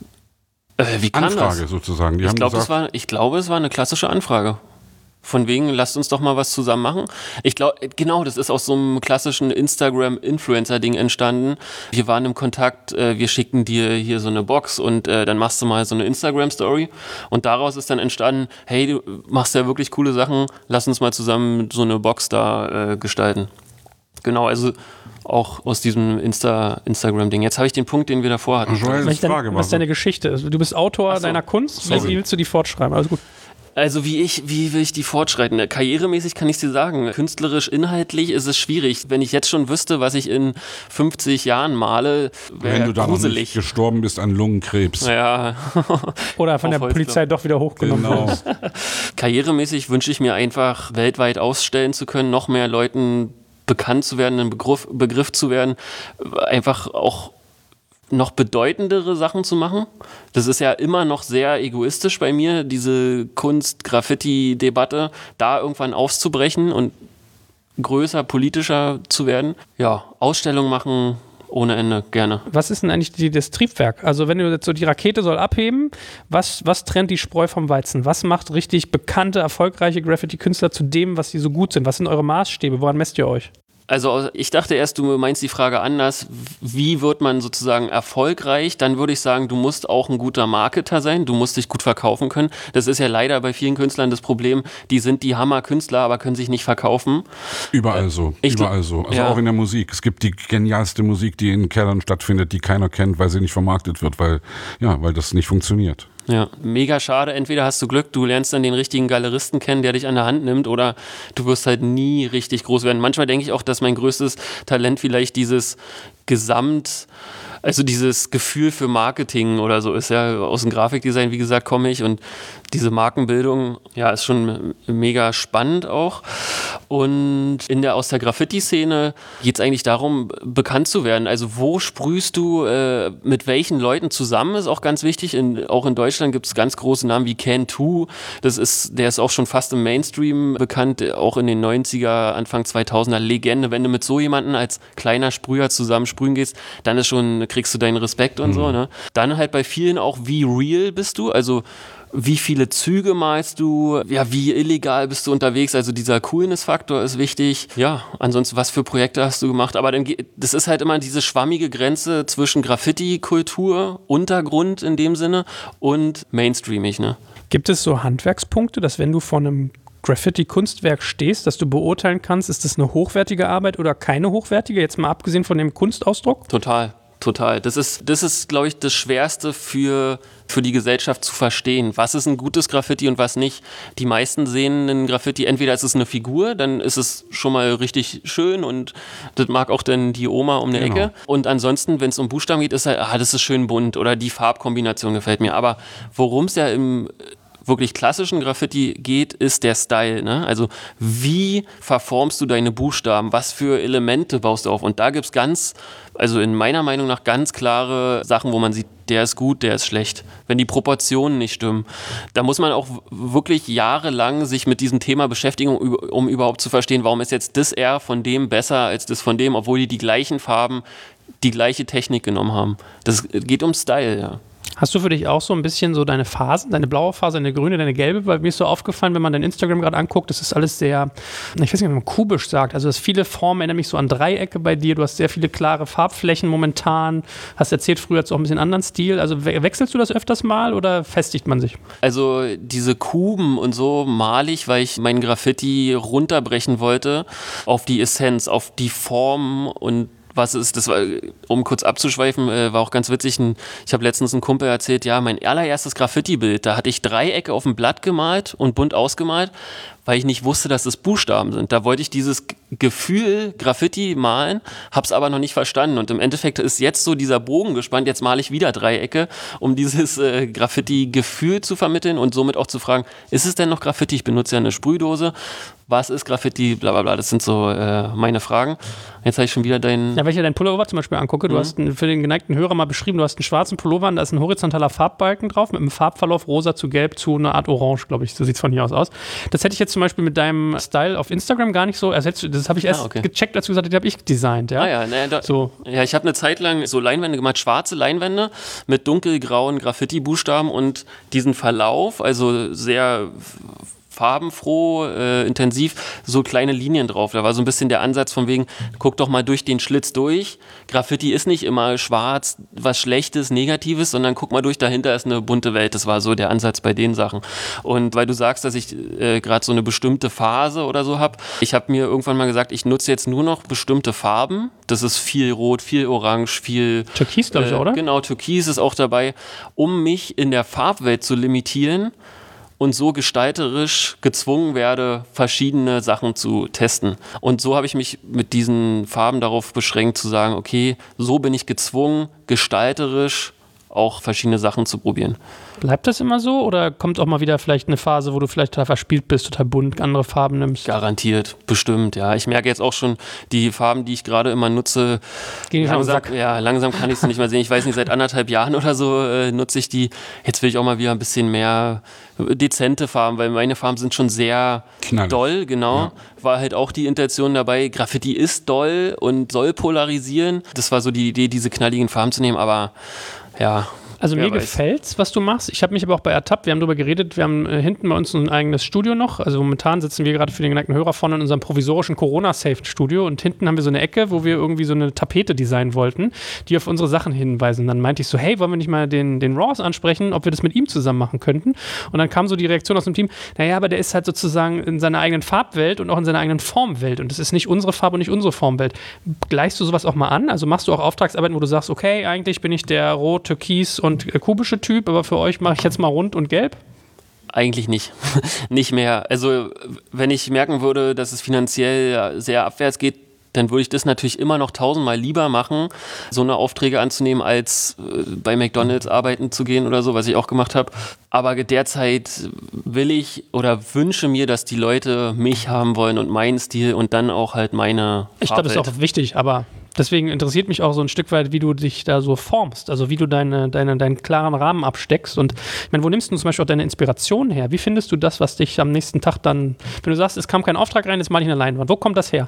Wie kam Anfrage das? Sozusagen. Ich glaube, es war eine klassische Anfrage. Von wegen, lasst uns doch mal was zusammen machen. Ich glaube, genau, das ist aus so einem klassischen Instagram-Influencer-Ding entstanden. Wir waren im Kontakt, wir schicken dir hier so eine Box und dann machst du mal so eine Instagram-Story. Und daraus ist dann entstanden, hey, du machst ja wirklich coole Sachen, lass uns mal zusammen so eine Box da gestalten. Genau, also auch aus diesem Instagram-Ding. Jetzt habe ich den Punkt, den wir davor hatten. Was ist deine Geschichte? Also, du bist Autor deiner Kunst, wie willst du die fortschreiben? Alles gut. Also wie will ich die fortschreiten? Karrieremäßig kann ich dir sagen, künstlerisch, inhaltlich ist es schwierig. Wenn ich jetzt schon wüsste, was ich in 50 Jahren male, wäre wenn du da noch nicht gestorben bist an Lungenkrebs. Ja. Oder von der Polizei doch wieder hochgenommen wirst. Karrieremäßig wünsche ich mir einfach, weltweit ausstellen zu können, noch mehr Leuten bekannt zu werden, ein Begriff zu werden, einfach auch noch bedeutendere Sachen zu machen. Das ist ja immer noch sehr egoistisch bei mir, diese Kunst-Graffiti-Debatte, da irgendwann auszubrechen und größer, politischer zu werden. Ja, Ausstellung machen ohne Ende, gerne. Was ist denn eigentlich das Triebwerk? Also wenn du jetzt so die Rakete soll abheben, was trennt die Spreu vom Weizen? Was macht richtig bekannte, erfolgreiche Graffiti-Künstler zu dem, was sie so gut sind? Was sind eure Maßstäbe? Woran messt ihr euch? Also ich dachte erst, du meinst die Frage anders, wie wird man sozusagen erfolgreich? Dann würde ich sagen, du musst auch ein guter Marketer sein, du musst dich gut verkaufen können. Das ist ja leider bei vielen Künstlern das Problem, die sind die Hammerkünstler, aber können sich nicht verkaufen. Überall so, überall so. Also auch in der Musik. Es gibt die genialste Musik, die in Kellern stattfindet, die keiner kennt, weil sie nicht vermarktet wird, weil das nicht funktioniert. Ja, mega schade. Entweder hast du Glück, du lernst dann den richtigen Galeristen kennen, der dich an der Hand nimmt, oder du wirst halt nie richtig groß werden. Manchmal denke ich auch, dass mein größtes Talent vielleicht dieses dieses Gefühl für Marketing oder so ist. Ja, aus dem Grafikdesign, wie gesagt, komme ich, und diese Markenbildung, ja, ist schon mega spannend auch. Und aus der Graffiti-Szene geht es eigentlich darum, bekannt zu werden. Also wo sprühst du, mit welchen Leuten zusammen, ist auch ganz wichtig. Auch in Deutschland gibt es ganz große Namen wie Can2. Der ist auch schon fast im Mainstream bekannt, auch in den 90er, Anfang 2000er Legende. Wenn du mit so jemandem als kleiner Sprüher zusammen sprühen gehst, dann kriegst du deinen Respekt und so. Ne? Dann halt bei vielen auch, wie real bist du, also wie viele Züge malst du, ja, wie illegal bist du unterwegs, also dieser Coolness-Faktor ist wichtig. Ja, ansonsten, was für Projekte hast du gemacht? Aber das ist halt immer diese schwammige Grenze zwischen Graffiti-Kultur, Untergrund in dem Sinne, und mainstreamig, ne? Gibt es so Handwerkspunkte, dass wenn du vor einem Graffiti-Kunstwerk stehst, dass du beurteilen kannst, ist das eine hochwertige Arbeit oder keine hochwertige, jetzt mal abgesehen von dem Kunstausdruck? Total. Das ist, glaube ich, das Schwerste für die Gesellschaft zu verstehen. Was ist ein gutes Graffiti und was nicht? Die meisten sehen ein Graffiti, entweder ist es eine Figur, dann ist es schon mal richtig schön und das mag auch dann die Oma um die Ecke. Und ansonsten, wenn es um Buchstaben geht, ist halt, das ist schön bunt oder die Farbkombination gefällt mir. Aber worum es ja im wirklich klassischen Graffiti geht, ist der Style. Ne? Also wie verformst du deine Buchstaben? Was für Elemente baust du auf? Und da gibt es in meiner Meinung nach ganz klare Sachen, wo man sieht, der ist gut, der ist schlecht. Wenn die Proportionen nicht stimmen. Da muss man auch wirklich jahrelang sich mit diesem Thema beschäftigen, um überhaupt zu verstehen, warum ist jetzt das R von dem besser als das von dem, obwohl die gleichen Farben, die gleiche Technik genommen haben. Das geht um Style, ja. Hast du für dich auch so ein bisschen so deine Phasen, deine blaue Phase, deine grüne, deine gelbe? Weil mir ist so aufgefallen, wenn man dein Instagram gerade anguckt, das ist alles sehr, ich weiß nicht, wie man kubisch sagt, also das viele Formen erinnern mich so an Dreiecke bei dir, du hast sehr viele klare Farbflächen momentan, hast erzählt, früher hast du auch ein bisschen anderen Stil, also wechselst du das öfters mal oder festigt man sich? Also diese Kuben und so male ich, weil ich mein Graffiti runterbrechen wollte auf die Essenz, auf die Form und was ist, das war, um kurz abzuschweifen, war auch ganz witzig. Ich habe letztens einem Kumpel erzählt, ja, mein allererstes Graffiti-Bild, da hatte ich Dreiecke auf dem Blatt gemalt und bunt ausgemalt, weil ich nicht wusste, dass es Buchstaben sind. Da wollte ich dieses Gefühl Graffiti malen, hab's aber noch nicht verstanden. Und im Endeffekt ist jetzt so dieser Bogen gespannt, jetzt male ich wieder Dreiecke, um dieses Graffiti-Gefühl zu vermitteln und somit auch zu fragen, ist es denn noch Graffiti? Ich benutze ja eine Sprühdose. Was ist Graffiti? Blablabla, das sind so meine Fragen. Jetzt habe ich schon wieder deinen... Ja, wenn ich ja deinen Pullover zum Beispiel angucke, du hast für den geneigten Hörer mal beschrieben, du hast einen schwarzen Pullover, da ist ein horizontaler Farbbalken drauf, mit einem Farbverlauf rosa zu gelb zu einer Art Orange, glaube ich, so sieht es von hier aus. Das hätte ich jetzt zum Beispiel mit deinem Style auf Instagram gar nicht so, das habe ich erst gecheckt, als du gesagt hast, die habe ich designt. Ja, ich habe eine Zeit lang so Leinwände gemacht, schwarze Leinwände mit dunkelgrauen Graffiti-Buchstaben und diesen Verlauf, also sehr farbenfroh, intensiv, so kleine Linien drauf. Da war so ein bisschen der Ansatz von wegen, guck doch mal durch den Schlitz durch. Graffiti ist nicht immer schwarz, was Schlechtes, Negatives, sondern guck mal durch, dahinter ist eine bunte Welt. Das war so der Ansatz bei den Sachen. Und weil du sagst, dass ich gerade so eine bestimmte Phase oder so habe, ich habe mir irgendwann mal gesagt, ich nutze jetzt nur noch bestimmte Farben. Das ist viel Rot, viel Orange, viel... Türkis, glaube ich, oder? Genau, Türkis ist auch dabei, um mich in der Farbwelt zu limitieren und so gestalterisch gezwungen werde, verschiedene Sachen zu testen. Und so habe ich mich mit diesen Farben darauf beschränkt, zu sagen, okay, so bin ich gezwungen, gestalterisch auch verschiedene Sachen zu probieren. Bleibt das immer so oder kommt auch mal wieder vielleicht eine Phase, wo du vielleicht total verspielt bist, total bunt, andere Farben nimmst? Garantiert, bestimmt, ja. Ich merke jetzt auch schon, die Farben, die ich gerade immer nutze, langsam kann ich es nicht mehr sehen. Ich weiß nicht, seit 1,5 Jahren oder so nutze ich die. Jetzt will ich auch mal wieder ein bisschen mehr dezente Farben, weil meine Farben sind schon sehr doll, genau. Ja. War halt auch die Intention dabei, Graffiti ist doll und soll polarisieren. Das war so die Idee, diese knalligen Farben zu nehmen, aber ja. Also mir gefällt's, was du machst. Ich habe mich aber auch bei ertappt. Wir haben darüber geredet. Wir haben hinten bei uns ein eigenes Studio noch. Also momentan sitzen wir gerade für den geneigten Hörer vorne in unserem provisorischen Corona-Safe-Studio und hinten haben wir so eine Ecke, wo wir irgendwie so eine Tapete designen wollten, die auf unsere Sachen hinweisen. Dann meinte ich so, hey, wollen wir nicht mal den Ross ansprechen, ob wir das mit ihm zusammen machen könnten? Und dann kam so die Reaktion aus dem Team, naja, aber der ist halt sozusagen in seiner eigenen Farbwelt und auch in seiner eigenen Formwelt und das ist nicht unsere Farbe und nicht unsere Formwelt. Gleichst du sowas auch mal an? Also machst du auch Auftragsarbeiten, wo du sagst, okay, eigentlich bin ich der rot, türkis und kubische Typ, aber für euch mache ich jetzt mal rund und gelb? Eigentlich nicht. Nicht mehr. Also wenn ich merken würde, dass es finanziell sehr abwärts geht, dann würde ich das natürlich immer noch 1000-mal lieber machen, so eine Aufträge anzunehmen, als bei McDonald's arbeiten zu gehen oder so, was ich auch gemacht habe. Aber derzeit will ich oder wünsche mir, dass die Leute mich haben wollen und meinen Stil und dann auch halt meine Farbwelt. Ich glaube, das ist auch wichtig, aber deswegen interessiert mich auch so ein Stück weit, wie du dich da so formst, also wie du deinen klaren Rahmen absteckst. Und ich meine, wo nimmst du zum Beispiel auch deine Inspiration her? Wie findest du das, was dich am nächsten Tag dann, wenn du sagst, es kam kein Auftrag rein, jetzt male ich eine Leinwand, wo kommt das her?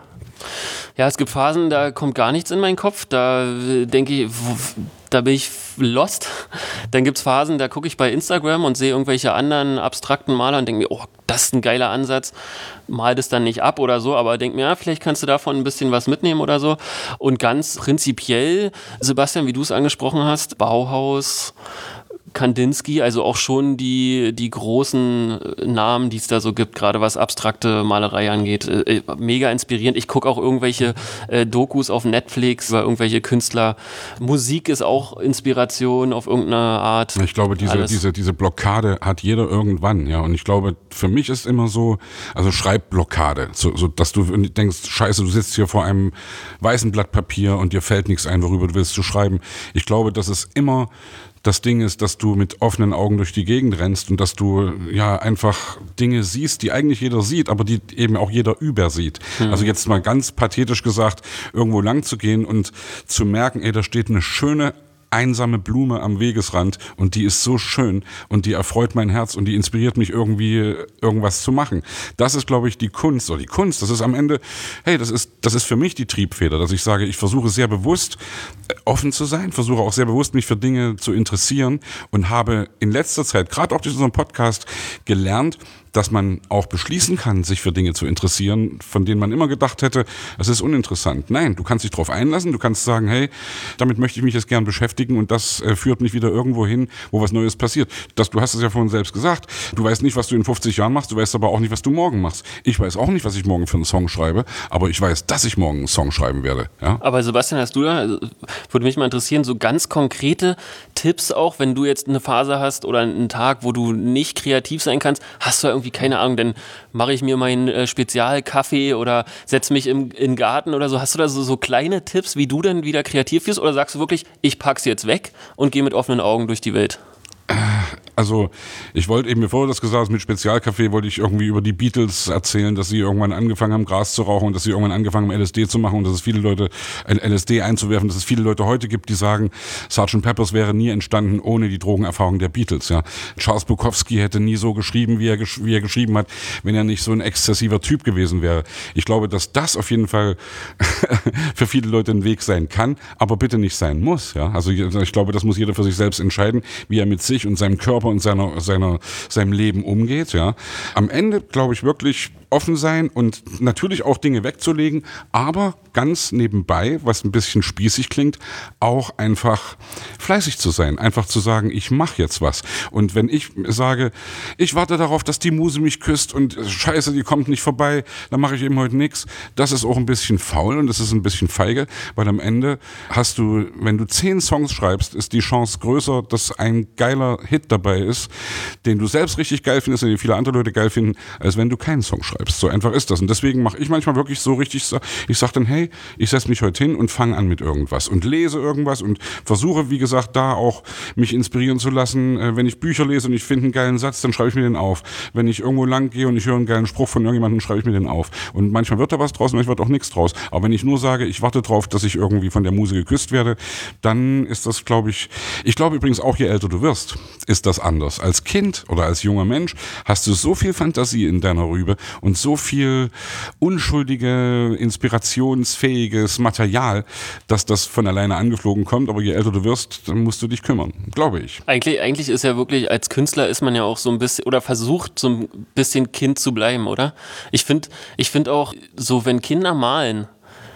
Ja, es gibt Phasen, da kommt gar nichts in meinen Kopf, da denke ich, da bin ich lost. Dann gibt es Phasen, da gucke ich bei Instagram und sehe irgendwelche anderen abstrakten Maler und denke mir, oh, das ist ein geiler Ansatz. Mal das dann nicht ab oder so, aber denke mir, ja, vielleicht kannst du davon ein bisschen was mitnehmen oder so. Und ganz prinzipiell, Sebastian, wie du es angesprochen hast, Bauhaus, Kandinsky, also auch schon die großen Namen, die es da so gibt, gerade was abstrakte Malerei angeht, mega inspirierend. Ich gucke auch irgendwelche Dokus auf Netflix über irgendwelche Künstler. Musik ist auch Inspiration auf irgendeine Art. Ich glaube, diese Blockade hat jeder irgendwann, ja. Und ich glaube, für mich ist immer so, also Schreibblockade, so dass du denkst, scheiße, du sitzt hier vor einem weißen Blatt Papier und dir fällt nichts ein, worüber du willst zu schreiben. Ich glaube, dass es immer das Ding ist, dass du mit offenen Augen durch die Gegend rennst und dass du ja einfach Dinge siehst, die eigentlich jeder sieht, aber die eben auch jeder übersieht. Also jetzt mal ganz pathetisch gesagt, irgendwo lang zu gehen und zu merken, ey, da steht eine schöne einsame Blume am Wegesrand und die ist so schön und die erfreut mein Herz und die inspiriert mich irgendwie irgendwas zu machen. Das ist, glaube ich, die Kunst, das ist am Ende, hey, das ist für mich die Triebfeder, dass ich sage, ich versuche sehr bewusst offen zu sein, versuche auch sehr bewusst mich für Dinge zu interessieren und habe in letzter Zeit, gerade auch durch unseren Podcast, gelernt, dass man auch beschließen kann, sich für Dinge zu interessieren, von denen man immer gedacht hätte, es ist uninteressant. Nein, du kannst dich darauf einlassen, du kannst sagen, hey, damit möchte ich mich jetzt gern beschäftigen und das führt mich wieder irgendwo hin, wo was Neues passiert. Du hast es ja vorhin selbst gesagt, du weißt nicht, was du in 50 Jahren machst, du weißt aber auch nicht, was du morgen machst. Ich weiß auch nicht, was ich morgen für einen Song schreibe, aber ich weiß, dass ich morgen einen Song schreiben werde. Ja? Aber Sebastian, hast du da, würde mich mal interessieren, so ganz konkrete Tipps auch, wenn du jetzt eine Phase hast oder einen Tag, wo du nicht kreativ sein kannst, hast du da irgendwie, keine Ahnung, dann mache ich mir meinen Spezialkaffee oder setze mich in den Garten oder so. Hast du da so kleine Tipps, wie du dann wieder kreativ wirst oder sagst du wirklich, ich pack's jetzt weg und gehe mit offenen Augen durch die Welt? Also ich wollte eben, bevor du das gesagt hast, mit Spezialkaffee wollte ich irgendwie über die Beatles erzählen, dass sie irgendwann angefangen haben, Gras zu rauchen und dass sie irgendwann angefangen haben, LSD zu machen und dass es viele Leute, LSD einzuwerfen, dass es viele Leute heute gibt, die sagen, Sgt. Pepper's wäre nie entstanden ohne die Drogenerfahrung der Beatles. Ja. Charles Bukowski hätte nie so geschrieben, wie er geschrieben hat, wenn er nicht so ein exzessiver Typ gewesen wäre. Ich glaube, dass das auf jeden Fall für viele Leute ein Weg sein kann, aber bitte nicht sein muss. Ja. Also ich glaube, das muss jeder für sich selbst entscheiden, wie er mit sich und seinem Körper und seinem Leben umgeht. Ja. Am Ende glaube ich wirklich offen sein und natürlich auch Dinge wegzulegen, aber ganz nebenbei, was ein bisschen spießig klingt, auch einfach fleißig zu sein, einfach zu sagen, ich mache jetzt was. Und wenn ich sage, ich warte darauf, dass die Muse mich küsst und scheiße, die kommt nicht vorbei, dann mache ich eben heute nichts, das ist auch ein bisschen faul und das ist ein bisschen feige, weil am Ende hast du, wenn du 10 Songs schreibst, ist die Chance größer, dass ein geiler Hit dabei ist, den du selbst richtig geil findest und den viele andere Leute geil finden, als wenn du keinen Song schreibst. So einfach ist das. Und deswegen mache ich manchmal wirklich so richtig, ich sage dann, hey, ich setze mich heute hin und fange an mit irgendwas und lese irgendwas und versuche, wie gesagt, da auch mich inspirieren zu lassen. Wenn ich Bücher lese und ich finde einen geilen Satz, dann schreibe ich mir den auf. Wenn ich irgendwo lang gehe und ich höre einen geilen Spruch von irgendjemandem, schreibe ich mir den auf. Und manchmal wird da was draus, manchmal wird auch nichts draus. Aber wenn ich nur sage, ich warte drauf, dass ich irgendwie von der Muse geküsst werde, dann ist das, glaube ich glaube übrigens auch, je älter du wirst, ist das anders. Als Kind oder als junger Mensch hast du so viel Fantasie in deiner Rübe und und so viel unschuldige, inspirationsfähiges Material, dass das von alleine angeflogen kommt, aber je älter du wirst, dann musst du dich kümmern, glaube ich. Eigentlich ist ja wirklich, als Künstler ist man ja auch so ein bisschen, oder versucht so ein bisschen Kind zu bleiben, oder? Ich finde auch, so wenn Kinder malen,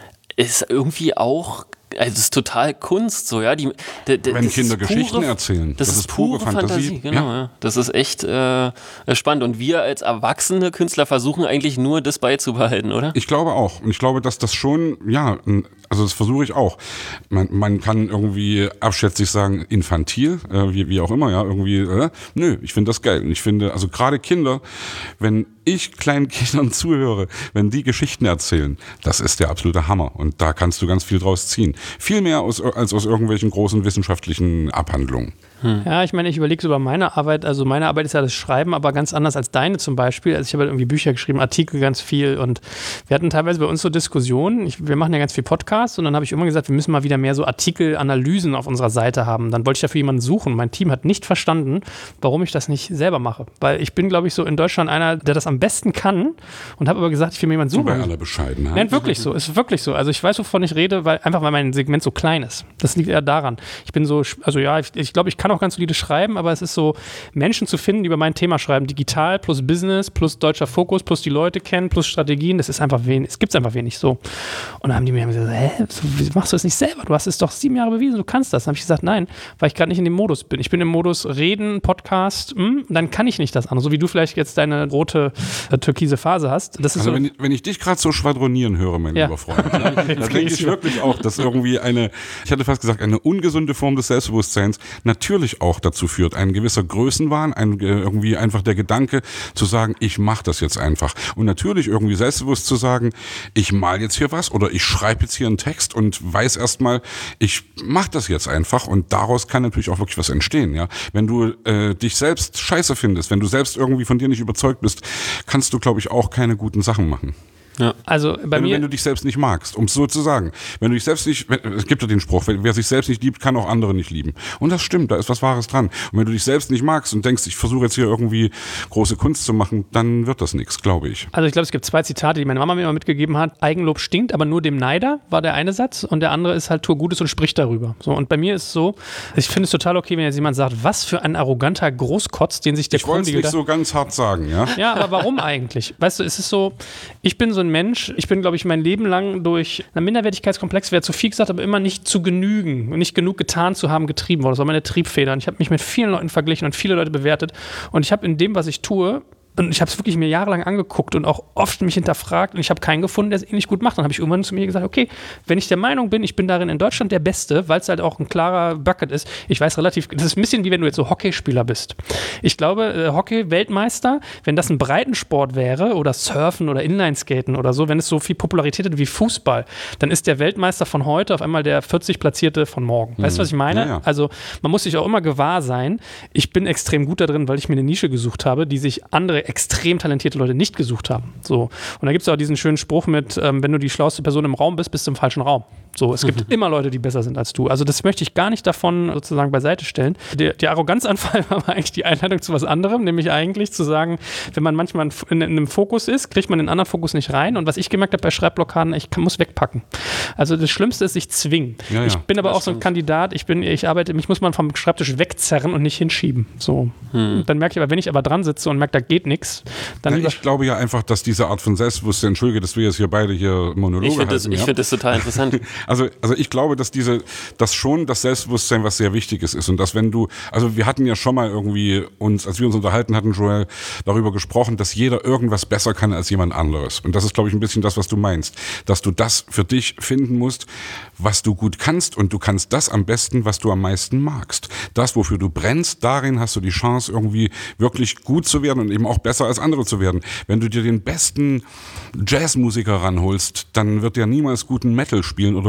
ist irgendwie auch, also es ist total Kunst, so, ja. Wenn Kinder Geschichten erzählen. Das ist pure Fantasie. Genau, ja. Das ist echt spannend. Und wir als erwachsene Künstler versuchen eigentlich nur, das beizubehalten, oder? Ich glaube auch. Und ich glaube, dass das schon, ja, also das versuche ich auch. Man kann irgendwie abschätzig sagen, infantil, wie auch immer, ja, irgendwie, nö, ich finde das geil. Und ich finde, also gerade Kinder, wenn ich kleinen Kindern zuhöre, wenn die Geschichten erzählen, das ist der absolute Hammer. Und da kannst du ganz viel draus ziehen. Viel mehr als aus irgendwelchen großen wissenschaftlichen Abhandlungen. Ja, ich meine, ich überlege so über meine Arbeit. Also meine Arbeit ist ja das Schreiben, aber ganz anders als deine zum Beispiel. Also ich habe halt irgendwie Bücher geschrieben, Artikel ganz viel und wir hatten teilweise bei uns so Diskussionen. Wir machen ja ganz viel Podcasts und dann habe ich immer gesagt, wir müssen mal wieder mehr so Artikelanalysen auf unserer Seite haben. Dann wollte ich dafür jemanden suchen. Mein Team hat nicht verstanden, warum ich das nicht selber mache. Weil ich bin, glaube ich, so in Deutschland einer, der das am besten kann und habe aber gesagt, ich will mir jemanden suchen. Bei aller Bescheidenheit. Nein, wirklich so. Ist wirklich so. Also ich weiß, wovon ich rede, weil mein Segment so klein ist. Das liegt eher daran. Ich bin so, also ja, ich glaube, ich kann auch ganz solide schreiben, aber es ist so, Menschen zu finden, die über mein Thema schreiben, digital plus Business plus deutscher Fokus plus die Leute kennen plus Strategien, das ist einfach wenig, es gibt es einfach wenig so. Und dann haben die mir gesagt, wieso machst du das nicht selber? Du hast es doch 7 Jahre bewiesen, du kannst das. Dann habe ich gesagt, nein, weil ich gerade nicht in dem Modus bin. Ich bin im Modus Reden, Podcast, dann kann ich nicht das andere. So wie du vielleicht jetzt deine rote, türkise Phase hast. Das ist also so, wenn ich dich gerade so schwadronieren höre, mein lieber Freund, da denke ich wirklich auch, dass irgendwie ich hatte fast gesagt, eine ungesunde Form des Selbstbewusstseins natürlich auch dazu führt, ein gewisser Größenwahn, irgendwie einfach der Gedanke zu sagen, ich mache das jetzt einfach. Und natürlich irgendwie selbstbewusst zu sagen, ich mal jetzt hier was oder ich schreibe jetzt hier einen Text und weiß erstmal, ich mache das jetzt einfach und daraus kann natürlich auch wirklich was entstehen. Ja, wenn du dich selbst scheiße findest, wenn du selbst irgendwie von dir nicht überzeugt bist, kannst du, glaube ich, auch keine guten Sachen machen. Ja. Also wenn du dich selbst nicht magst, um es so zu sagen. Wenn du dich selbst nicht, es gibt ja den Spruch, wer sich selbst nicht liebt, kann auch andere nicht lieben. Und das stimmt, da ist was Wahres dran. Und wenn du dich selbst nicht magst und denkst, ich versuche jetzt hier irgendwie große Kunst zu machen, dann wird das nichts, glaube ich. Also ich glaube, es gibt 2 Zitate, die meine Mama mir immer mitgegeben hat. Eigenlob stinkt, aber nur dem Neider, war der eine Satz. Und der andere ist halt, tu Gutes und sprich darüber. So, und bei mir ist es so, ich finde es total okay, wenn jetzt jemand sagt, was für ein arroganter Großkotz, den sich der Ich wollte es nicht so ganz hart sagen, ja? Ja, aber warum eigentlich? Weißt du, es ist so, ich bin so ein Mensch, ich bin, glaube ich, mein Leben lang durch einen Minderwertigkeitskomplex, wäre zu viel gesagt, aber immer nicht zu genügen und nicht genug getan zu haben, getrieben worden. Das war meine Triebfeder. Und ich habe mich mit vielen Leuten verglichen und viele Leute bewertet. Und ich habe in dem, was ich tue, und ich habe es wirklich mir jahrelang angeguckt und auch oft mich hinterfragt und ich habe keinen gefunden, der es ähnlich gut macht. Dann habe ich irgendwann zu mir gesagt, okay, wenn ich der Meinung bin, ich bin darin in Deutschland der Beste, weil es halt auch ein klarer Bucket ist. Ich weiß relativ, das ist ein bisschen wie wenn du jetzt so Hockeyspieler bist. Ich glaube, Hockey-Weltmeister, wenn das ein Breitensport wäre oder Surfen oder Inlineskaten oder so, wenn es so viel Popularität hat wie Fußball, dann ist der Weltmeister von heute auf einmal der 40 Platzierte von morgen. Weißt du, was ich meine? Ja, ja. Also man muss sich auch immer gewahr sein, ich bin extrem gut da drin, weil ich mir eine Nische gesucht habe, die sich andere extrem talentierte Leute nicht gesucht haben. So. Und da gibt es auch diesen schönen Spruch mit, wenn du die schlauste Person im Raum bist, bist du im falschen Raum. So, es gibt immer Leute, die besser sind als du. Also das möchte ich gar nicht davon sozusagen beiseite stellen. Der Arroganzanfall war aber eigentlich die Einleitung zu was anderem, nämlich eigentlich zu sagen, wenn man manchmal in einem Fokus ist, kriegt man den anderen Fokus nicht rein. Und was ich gemerkt habe bei Schreibblockaden, ich muss wegpacken. Also das Schlimmste ist, sich zwingen. Ja, ich bin aber auch so ein Kandidat, mich muss man vom Schreibtisch wegzerren und nicht hinschieben. So. Dann merke ich aber, wenn ich aber dran sitze und merke, da geht nichts, dann ich glaube ja einfach, dass diese Art von Selbstbewusstsein, entschuldige, dass wir jetzt hier beide hier Monologe halten. Ich finde das total interessant. Also ich glaube, dass das Selbstbewusstsein was sehr Wichtiges ist und dass wir hatten ja schon mal irgendwie als wir uns unterhalten hatten, Joel, darüber gesprochen, dass jeder irgendwas besser kann als jemand anderes. Und das ist, glaube ich, ein bisschen das, was du meinst, dass du das für dich finden musst, was du gut kannst und du kannst das am besten, was du am meisten magst. Das, wofür du brennst, darin hast du die Chance, irgendwie wirklich gut zu werden und eben auch besser als andere zu werden. Wenn du dir den besten Jazzmusiker ranholst, dann wird der niemals guten Metal spielen oder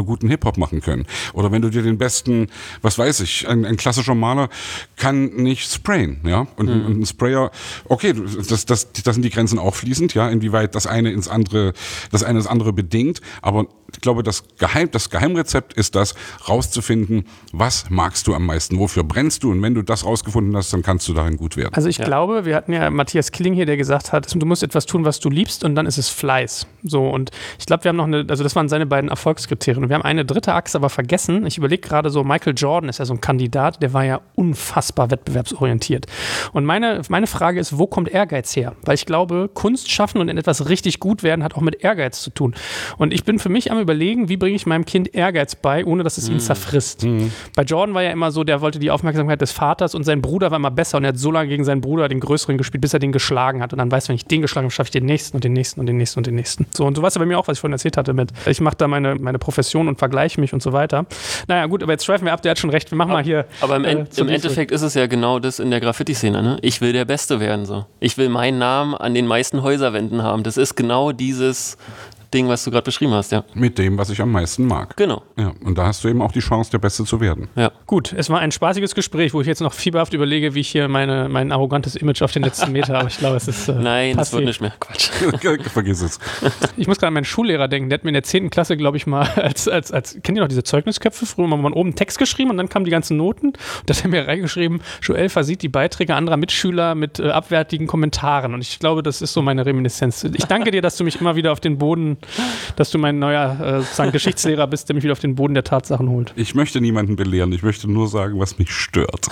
guten Hip-Hop machen können. Oder wenn du dir den besten, was weiß ich, ein klassischer Maler kann nicht sprayen, ja. Und ein Sprayer, okay, das sind die Grenzen auch fließend, ja, inwieweit das eine das andere bedingt. Aber ich glaube, das Geheimrezept ist das, rauszufinden, was magst du am meisten, wofür brennst du, und wenn du das rausgefunden hast, dann kannst du darin gut werden. Also ich glaube, wir hatten ja Matthias Killing hier, der gesagt hat, du musst etwas tun, was du liebst, und dann ist es Fleiß. So, und ich glaube, wir haben noch das waren seine beiden Erfolgskriterien. Und wir haben eine dritte Achse aber vergessen. Ich überlege gerade so, Michael Jordan ist ja so ein Kandidat, der war ja unfassbar wettbewerbsorientiert. Und meine Frage ist, wo kommt Ehrgeiz her? Weil ich glaube, Kunst schaffen und in etwas richtig gut werden hat auch mit Ehrgeiz zu tun. Und ich bin für mich am Überlegen, wie bringe ich meinem Kind Ehrgeiz bei, ohne dass es ihn zerfrisst. Bei Jordan war ja immer so, der wollte die Aufmerksamkeit des Vaters, und sein Bruder war immer besser, und er hat so lange gegen seinen Bruder, den Größeren, gespielt, bis er den geschlagen hat. Und dann weißt du, wenn ich den geschlagen habe, schaffe ich den nächsten und den nächsten und den nächsten und den nächsten. So, und so weißt du bei mir auch, was ich vorhin erzählt hatte mit, ich mache da meine Profession und vergleiche mich und so weiter. Naja, gut, aber jetzt schweifen wir ab, der hat schon recht, wir machen mal hier. Aber im Endeffekt ist es ja genau das in der Graffiti-Szene, ne? Ich will der Beste werden, so. Ich will meinen Namen an den meisten Häuserwänden haben. Das ist genau dieses Ding, was du gerade beschrieben hast, ja. Mit dem, was ich am meisten mag. Genau. Ja, und da hast du eben auch die Chance, der Beste zu werden. Ja. Gut, es war ein spaßiges Gespräch, wo ich jetzt noch fieberhaft überlege, wie ich hier mein arrogantes Image auf den letzten Meter, aber ich glaube, es ist Nein, das passé. wird nicht mehr. Quatsch. Vergiss es. Ich muss gerade an meinen Schullehrer denken, der hat mir in der 10. Klasse, glaube ich, mal als kennt ihr noch diese Zeugnisköpfe? Früher hat man oben einen Text geschrieben und dann kamen die ganzen Noten, und da hat er mir reingeschrieben, Joel versieht die Beiträge anderer Mitschüler mit abwertigen Kommentaren, und ich glaube, das ist so meine Reminiszenz. Ich danke dir, dass du mich immer wieder auf den Boden, dass du mein neuer sozusagen Geschichtslehrer bist, der mich wieder auf den Boden der Tatsachen holt. Ich möchte niemanden belehren, ich möchte nur sagen, was mich stört.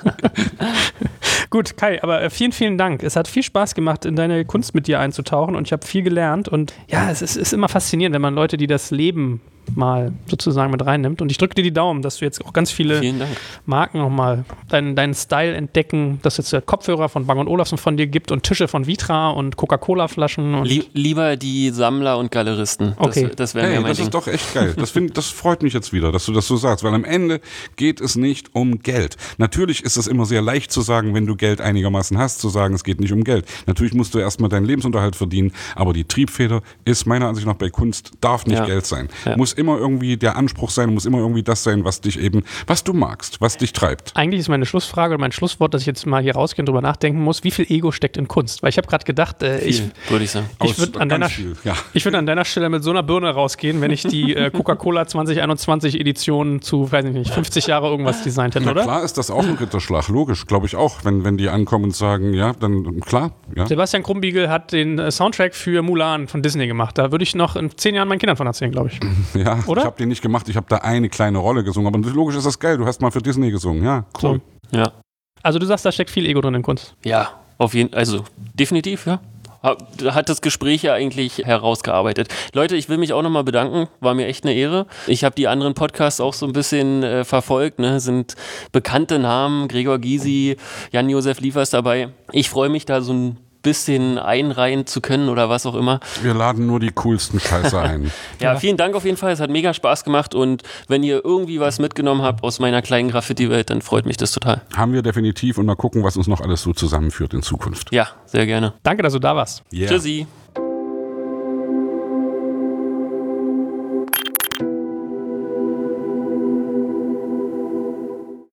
Gut, Kai, aber vielen, vielen Dank. Es hat viel Spaß gemacht, in deine Kunst mit dir einzutauchen, und ich habe viel gelernt, und ja, es ist immer faszinierend, wenn man Leute, die das Leben mal sozusagen mit reinnimmt, und ich drücke dir die Daumen, dass du jetzt auch ganz viele Marken nochmal deinen Style entdecken, dass es jetzt Kopfhörer von Bang & Olufsen von dir gibt und Tische von Vitra und Coca-Cola-Flaschen. Und Lieber die Sammler und Galeristen. Okay. Das wäre mein das Ding. ist doch echt geil. Das freut mich jetzt wieder, dass du das so sagst, weil am Ende geht es nicht um Geld. Natürlich ist es immer sehr leicht zu sagen, wenn du Geld einigermaßen hast, zu sagen, es geht nicht um Geld. Natürlich musst du erstmal deinen Lebensunterhalt verdienen, aber die Triebfeder ist meiner Ansicht nach bei Kunst, darf nicht Geld sein. Muss immer irgendwie der Anspruch sein, muss immer irgendwie das sein, was du magst, was dich treibt. Eigentlich ist meine Schlussfrage oder mein Schlusswort, dass ich jetzt mal hier rausgehe und drüber nachdenken muss, wie viel Ego steckt in Kunst? Weil ich habe gerade gedacht, würde ich sagen. Ich würde an deiner Stelle mit so einer Birne rausgehen, wenn ich die Coca-Cola 2021 Edition zu, weiß ich nicht, 50 Jahre irgendwas designt hätte, oder? Klar ist das auch ein Ritterschlag, logisch, glaube ich auch, wenn die ankommen und sagen, ja, dann klar. Ja. Sebastian Krumbiegel hat den Soundtrack für Mulan von Disney gemacht. Da würde ich noch in 10 Jahren meinen Kindern von erzählen, glaube ich. Ja, oder? Ich habe den nicht gemacht, ich habe da eine kleine Rolle gesungen, aber logisch ist das geil, du hast mal für Disney gesungen, ja, cool. So. Ja. Also du sagst, da steckt viel Ego drin in Kunst. Ja, auf jeden Fall, also definitiv, ja. Hat das Gespräch ja eigentlich herausgearbeitet. Leute, ich will mich auch nochmal bedanken, war mir echt eine Ehre. Ich habe die anderen Podcasts auch so ein bisschen verfolgt, ne? Sind bekannte Namen, Gregor Gysi, Jan-Josef Liefers dabei. Ich freue mich da so ein bisschen einreihen zu können oder was auch immer. Wir laden nur die coolsten Scheiße ein. Ja, vielen Dank auf jeden Fall. Es hat mega Spaß gemacht, und wenn ihr irgendwie was mitgenommen habt aus meiner kleinen Graffiti-Welt, dann freut mich das total. Haben wir definitiv, und mal gucken, was uns noch alles so zusammenführt in Zukunft. Ja, sehr gerne. Danke, dass du da warst. Yeah. Tschüssi.